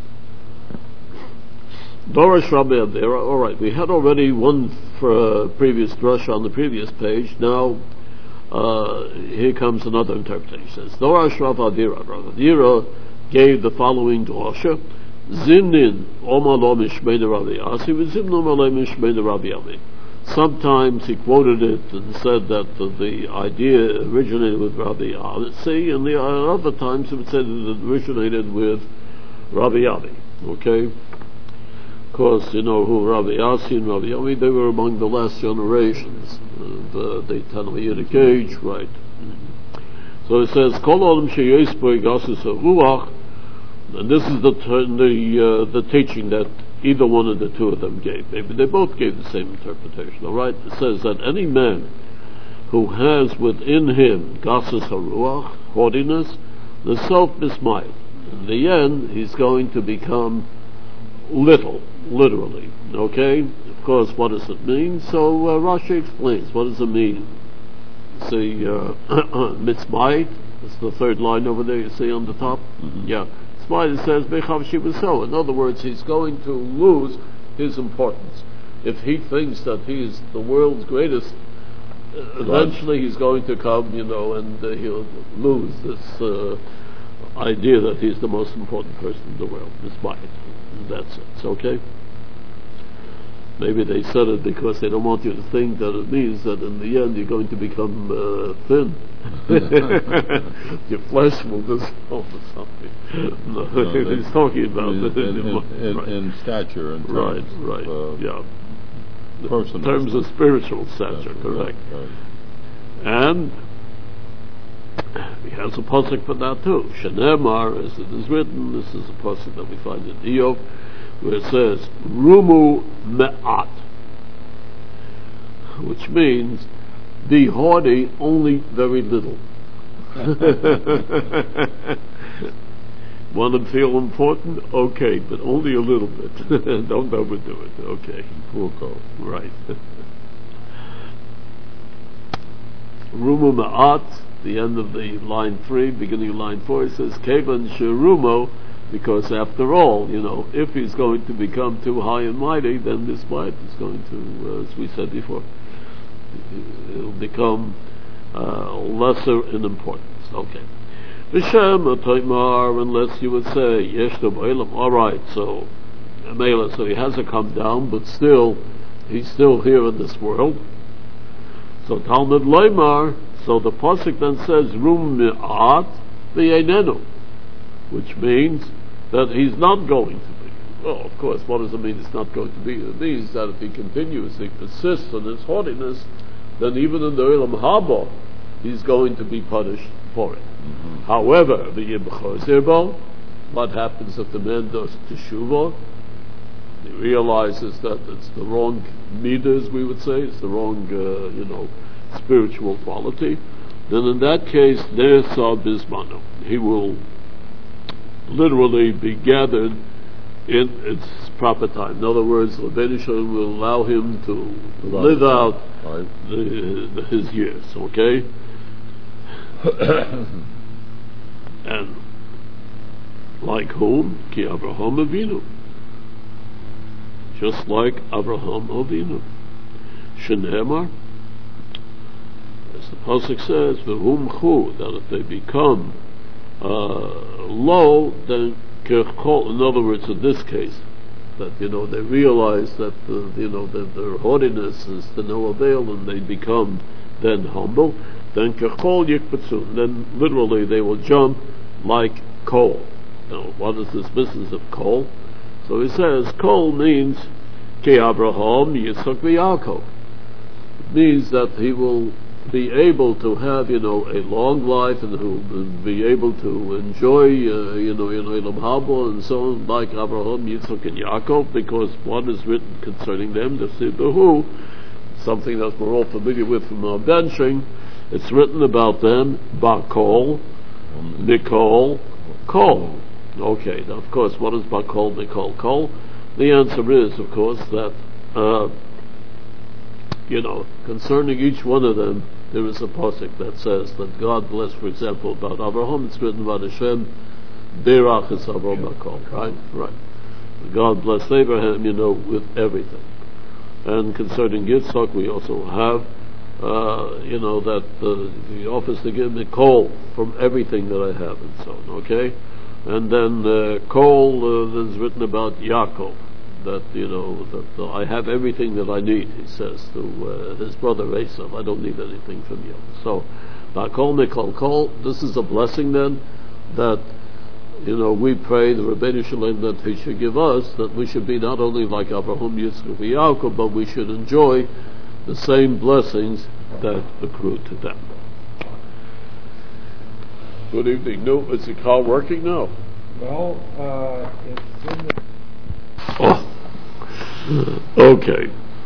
Dorish Rabbi Avera. All right, we had already one for uh, previous drush on the previous page. Now, uh, here comes another interpretation. It says, Dorish Rabbi Avera. Rabbi Avera gave the following drasha: Zimnin Omar lo mishmei Rabbi Asi, v'zimnin Omar lo mishmei Rabbi Ami. Sometimes he quoted it and said that the, the idea originated with Rabbi Asi, and the uh, other times he would say that it originated with Rabbi Ami. Okay? Of course, you know who Rabbi Asi and Rabbi Ami, they were among the last generations of uh, the Tanoitic age, right? So it says, Kol olam sheyes bo gasus haruach, and this is the the, uh, the teaching that either one of the two of them gave. Maybe they both gave the same interpretation, all right? It says that any man who has within him gasus haruach, haughtiness, the self-mismayed, in the end, he's going to become little, literally, okay? Of course, what does it mean? So uh, Rashi explains, what does it mean? See, uh, mitzmayit, that's the third line over there, you see on the top? Mm-hmm. Yeah. It says, in other words, he's going to lose his importance. If he thinks that he's the world's greatest, uh, eventually he's going to come, you know, and uh, he'll lose this uh, idea that he's the most important person in the world. Despite that's it. It's okay? Maybe they said it because they don't want you to think that it means that in the end you're going to become uh, thin. Your flesh will dissolve or something. No, no, he's talking about in, it. In, in, in, right. in stature. In terms right, right, of, uh, yeah. In terms of spiritual stature, correct. Right, right. And he has a pasuk for that too. Shenemar, as it is written, this is a pasuk that we find in Eov, where it says, Rumu me'at, which means, be haughty only very little. Want to feel important? Okay, but only a little bit. Don't overdo it. Okay. Right. Rumu ma'at, the end of the line three, beginning of line four, it says, Kevan sherumo, because after all, you know, if he's going to become too high and mighty, then this might is going to, uh, as we said before, it'll become uh, lesser in importance. Okay. Vishem Ataymar, unless you would say, Yeshta Bailam, alright, so, Amela, so he hasn't come down, but still, he's still here in this world. So Talmud Leimar, so the pasuk then says, Rum Mi'at V'Einenu, which means that he's not going to be. Well, of course, what does it mean it's not going to be? It means that if he continuously persists on his haughtiness, then even in the Olam Haba, he's going to be punished for it. Mm-hmm. However, the Yibchozirbo, what happens if the man does teshuvah? He realizes that it's the wrong midas, we would say, it's the wrong, uh, you know, spiritual quality. Then in that case, there's Bismano. He will literally be gathered in its proper time. In other words, the Rebbeinu Shalom will allow him to live out right. the, the, his years, okay? And like whom? Ki Avraham Avinu. Just like Avraham Avinu. Shenemar, as the pasuk says, v'hum chu, that if they become uh, low, then kechol. In other words, in this case, that you know they realize that uh, you know that their haughtiness is to no avail, and they become then humble. Then kechol yikpatzun. Then literally they will jump like coal. Now, what is this business of coal? So he says, coal means Ki Abraham, Yitzchak, v'Yaakov. It means that he will be able to have, you know, a long life, and who will be able to enjoy, uh, you know, in Olam Haba and so on, like Abraham, Yitzchak, and Yaakov, because what is written concerning them, the Sibahu, something that we're all familiar with from our benching, it's written about them, Bakol, Mikol, Kol. Okay, now of course, what is Bakol, Mikol, Kol? The answer is, of course, that, uh, you know, concerning each one of them, there is a pasuk that says that God bless, for example, about Abraham, it's written about Hashem, Berach es Avraham Bakol, right? Right. God blessed Abraham, you know, with everything. And concerning Yitzchak, we also have, uh, you know, that uh, he offers to give me coal from everything that I have and so on, okay? And then uh, coal uh, is written about Yaakov, that, you know, that uh, I have everything that I need, he says to uh, his brother Esav, I don't need anything from you. So, Bakol Mikol Kol, this is a blessing then, that, you know, we pray the Rebbeinu Shalom that he should give us, that we should be not only like Avraham, Yitzchak, and Yaakov, but we should enjoy the same blessings that accrue to them. Good evening. No, is the car working now? Well, uh, it's in the... Oh. Okay.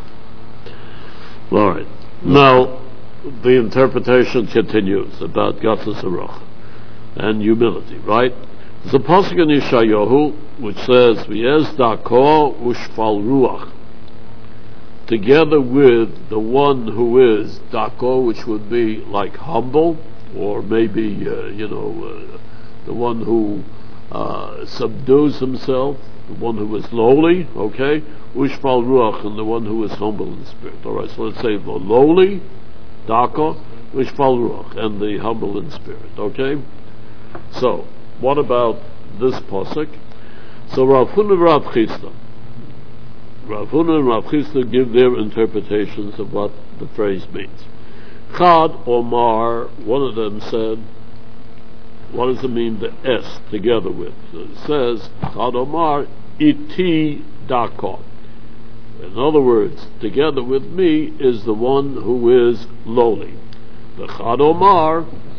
All right. Now, the interpretation continues about Gathas Aruch and humility, right? There's a pasuk in Yeshayahu which says, "V'yez dako ushfal ruach," together with the one who is dako, which would be like humble, or maybe uh, you know uh, the one who uh, subdues himself, the one who is lowly, okay, ushfal ruach, and the one who is humble in spirit. All right, so let's say the lowly, daka, ushfal ruach, and the humble in spirit. Okay. So, what about this pasuk? So Rav Huna and Rav Chisda, Rav Huna and Rav Chisda give their interpretations of what the phrase means. Chad Omar, one of them said, what does it mean, the S, together with? So it says, Chad Omar, iti dako. In other words, together with me is the one who is lowly. The Chad Omar,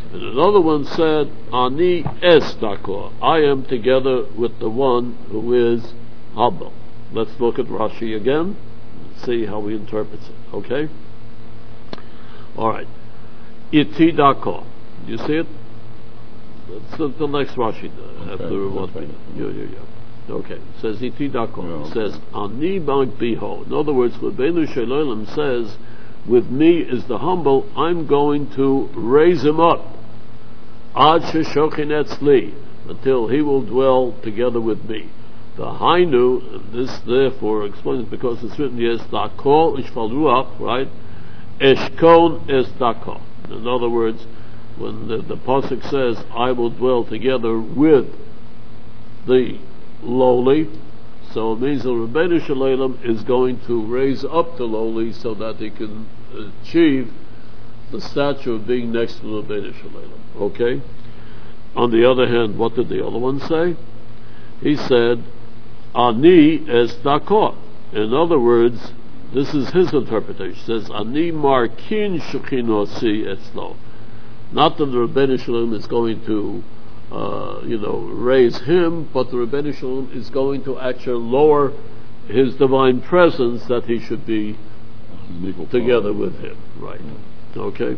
And another one said, Ani es dakor. I am together with the one who is humble. Let's look at Rashi again, see how he interprets it, okay? Alright. Iti dakor. You see it? That's the, the next Rashi uh, after Okay, what we right. yeah, yeah, yeah. Okay. It says Iti dakor. Yeah, It says Ani bank biho. In other words, Rabbeinu Shalom says, with me is the humble, I'm going to raise him up. Ad sheshochin etzli, until he will dwell together with me. The Hainu, and this therefore explains because it's written yes, dakor ishval ruach, right? Eshkon es dakor. In other words, when the, the pasuk says, I will dwell together with the lowly, so it means the Rebbeinu Shalom is going to raise up the lowly so that he can achieve the stature of being next to the Rebbeinu Shalom. Okay? On the other hand, what did the other one say? He said, Ani es dakor. In other words, this is his interpretation. He says, Ani markin shechinosi etzlo. Not that the Rebbeinu Shalom is going to Uh, you know, raise him, but the Rebbeinu Shalom is going to actually lower his divine presence that he should be Legal together power. with him. Right. Okay.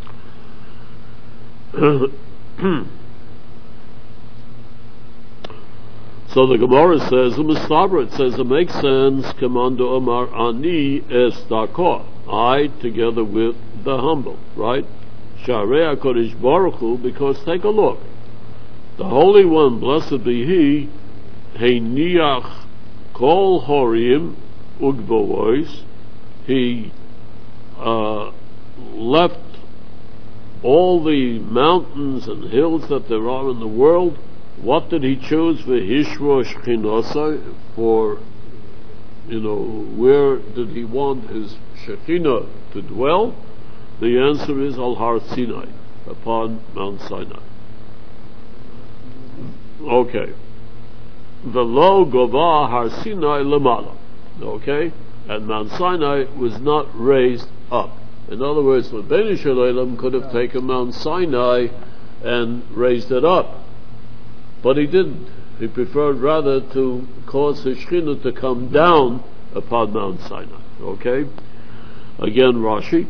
So the Gemara says, it says, it makes sense, Commando Omar Ani es dakor. I together with the humble. Right? Sharei HaKodesh Baruch Hu, because take a look. The Holy One, blessed be He, Heiniach Kol Horim Ugbois, He uh, left all the mountains and hills that there are in the world. What did He choose for Hishro Shechinasa? For, you know, where did He want His Shekhinah to dwell? The answer is Al Har Sinai, upon Mount Sinai. Okay. The low Gova Har Sinai Lamala. Okay? And Mount Sinai was not raised up. In other words, the Rebbeinu Shalom could have taken Mount Sinai and raised it up. But he didn't. He preferred rather to cause his Shekhinah to come down upon Mount Sinai. Okay? Again, Rashi.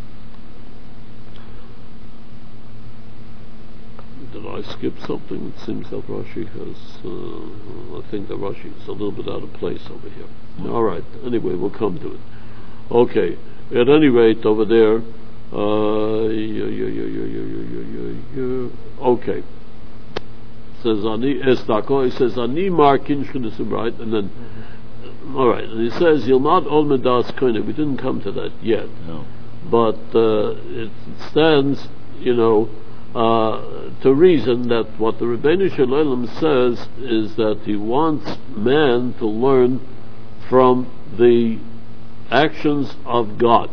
Did I skip something? It seems that Rashi has, uh, I think that Rashi is a little bit out of place over here. All right. Anyway, we'll come to it. Okay. At any rate, over there, uh, yeah, yeah, yeah, yeah, yeah, yeah, yeah, yeah. Okay. It says, Ani Estako, he says, Ani Markin Shudasum, right? And then, all right. And he says, Yilmad Ol Medas Koine. We didn't come to that yet. No. But uh, it stands, you know, Uh, to reason that what the Rebbeinu Shalom says is that he wants man to learn from the actions of God.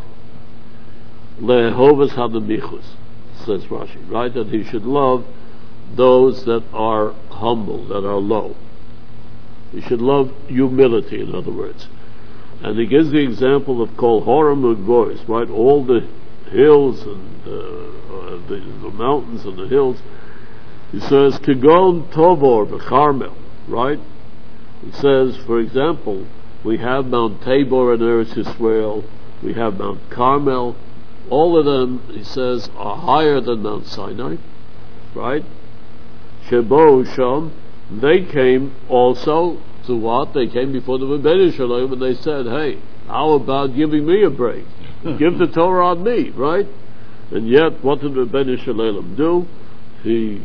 Lehovas hadamichus, says Rashi, right? That he should love those that are humble, that are low. He should love humility, in other words. And he gives the example of Kol Horim Ugbois, right? All the hills and uh, uh, the, the mountains and the hills. He says, Kigon Tovor B'Carmel, right? He says, for example, we have Mount Tabor in Eretz Yisrael, we have Mount Carmel. All of them, he says, are higher than Mount Sinai, right? Shebo Sham, they came also to what? They came before the Rebbeinu Shalom and they said, hey, how about giving me a break? Give the Torah on me, right? And yet, what did Rebbeinu Shalom do? He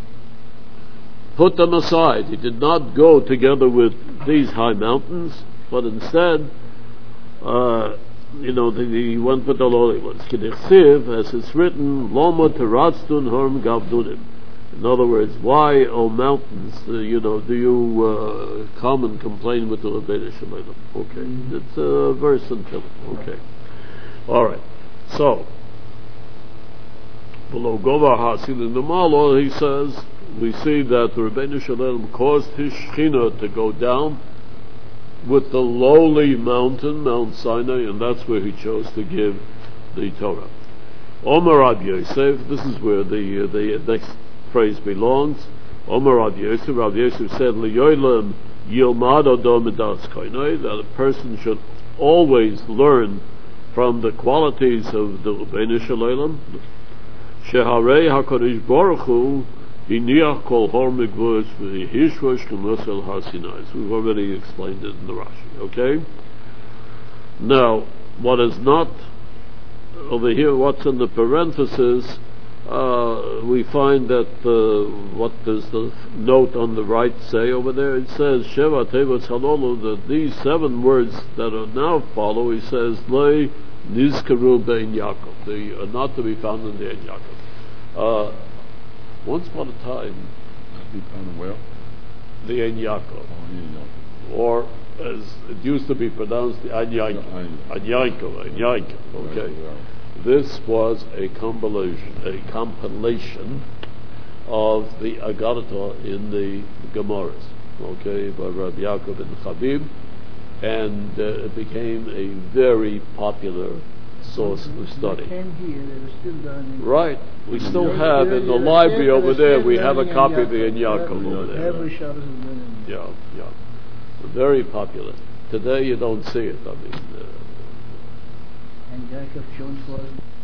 put them aside. He did not go together with these high mountains, but instead, uh, you know, the, he went with the lowly ones. K'dichsiv, as it's written, Loma teratztun horm gavdunim. In other words, why, O mountains, uh, you know, do you uh, come and complain with the Rebbeinu Shalom? Okay, it's a verse in Tehillim. Okay. All right. So, below Gova Hasin in the Malo, he says, we see that the Rebbeinu Shalom caused his Shekhinah to go down with the lowly mountain, Mount Sinai, and that's where he chose to give the Torah. Omer Rav Yosef, this is where the uh, the next phrase belongs. Omer Rav Yosef, Rav Yosef said, L'yoylem yilmad odom edas koinoi, that a person should always learn from the qualities of the Rebbeinu Shalom. Sheharei HaKadosh Baruch Hu hiniach kol hor megvus v'hishrosh k'nosel har Sinai. We've already explained it in the Rashi. Okay. Now, what is not over here, what's in the parentheses, uh, we find that uh, what does the note on the right say over there? It says Sheva Tevos Halolu, that these seven words that are now follow, he says Le Nizkaru Bein Yaakov, they are not to be found in the Ein Yaakov. Uh, once upon a time, Be found well. the Ein Yaakov, Oh, you know. or as it used to be pronounced, the Ein Yaakov, Ein- Ein Yaakov, Ein Yaakov. Okay. Right, right. This was a compilation, a compilation of the Agartha in the Gemaras, okay, by Rabbi Yaakov ben Chabib, and uh, it became a very popular source of study. They came here, they were still done in Right, we still Yeah, have yeah, in the yeah, library yeah, over they're there, still we have a learning copy in of the Ein Yaakov. Yaakov over there. Every Shabbos is done in Yeah, yeah. Very popular. Today you don't see it, I mean. Uh, and Yaakov Jones was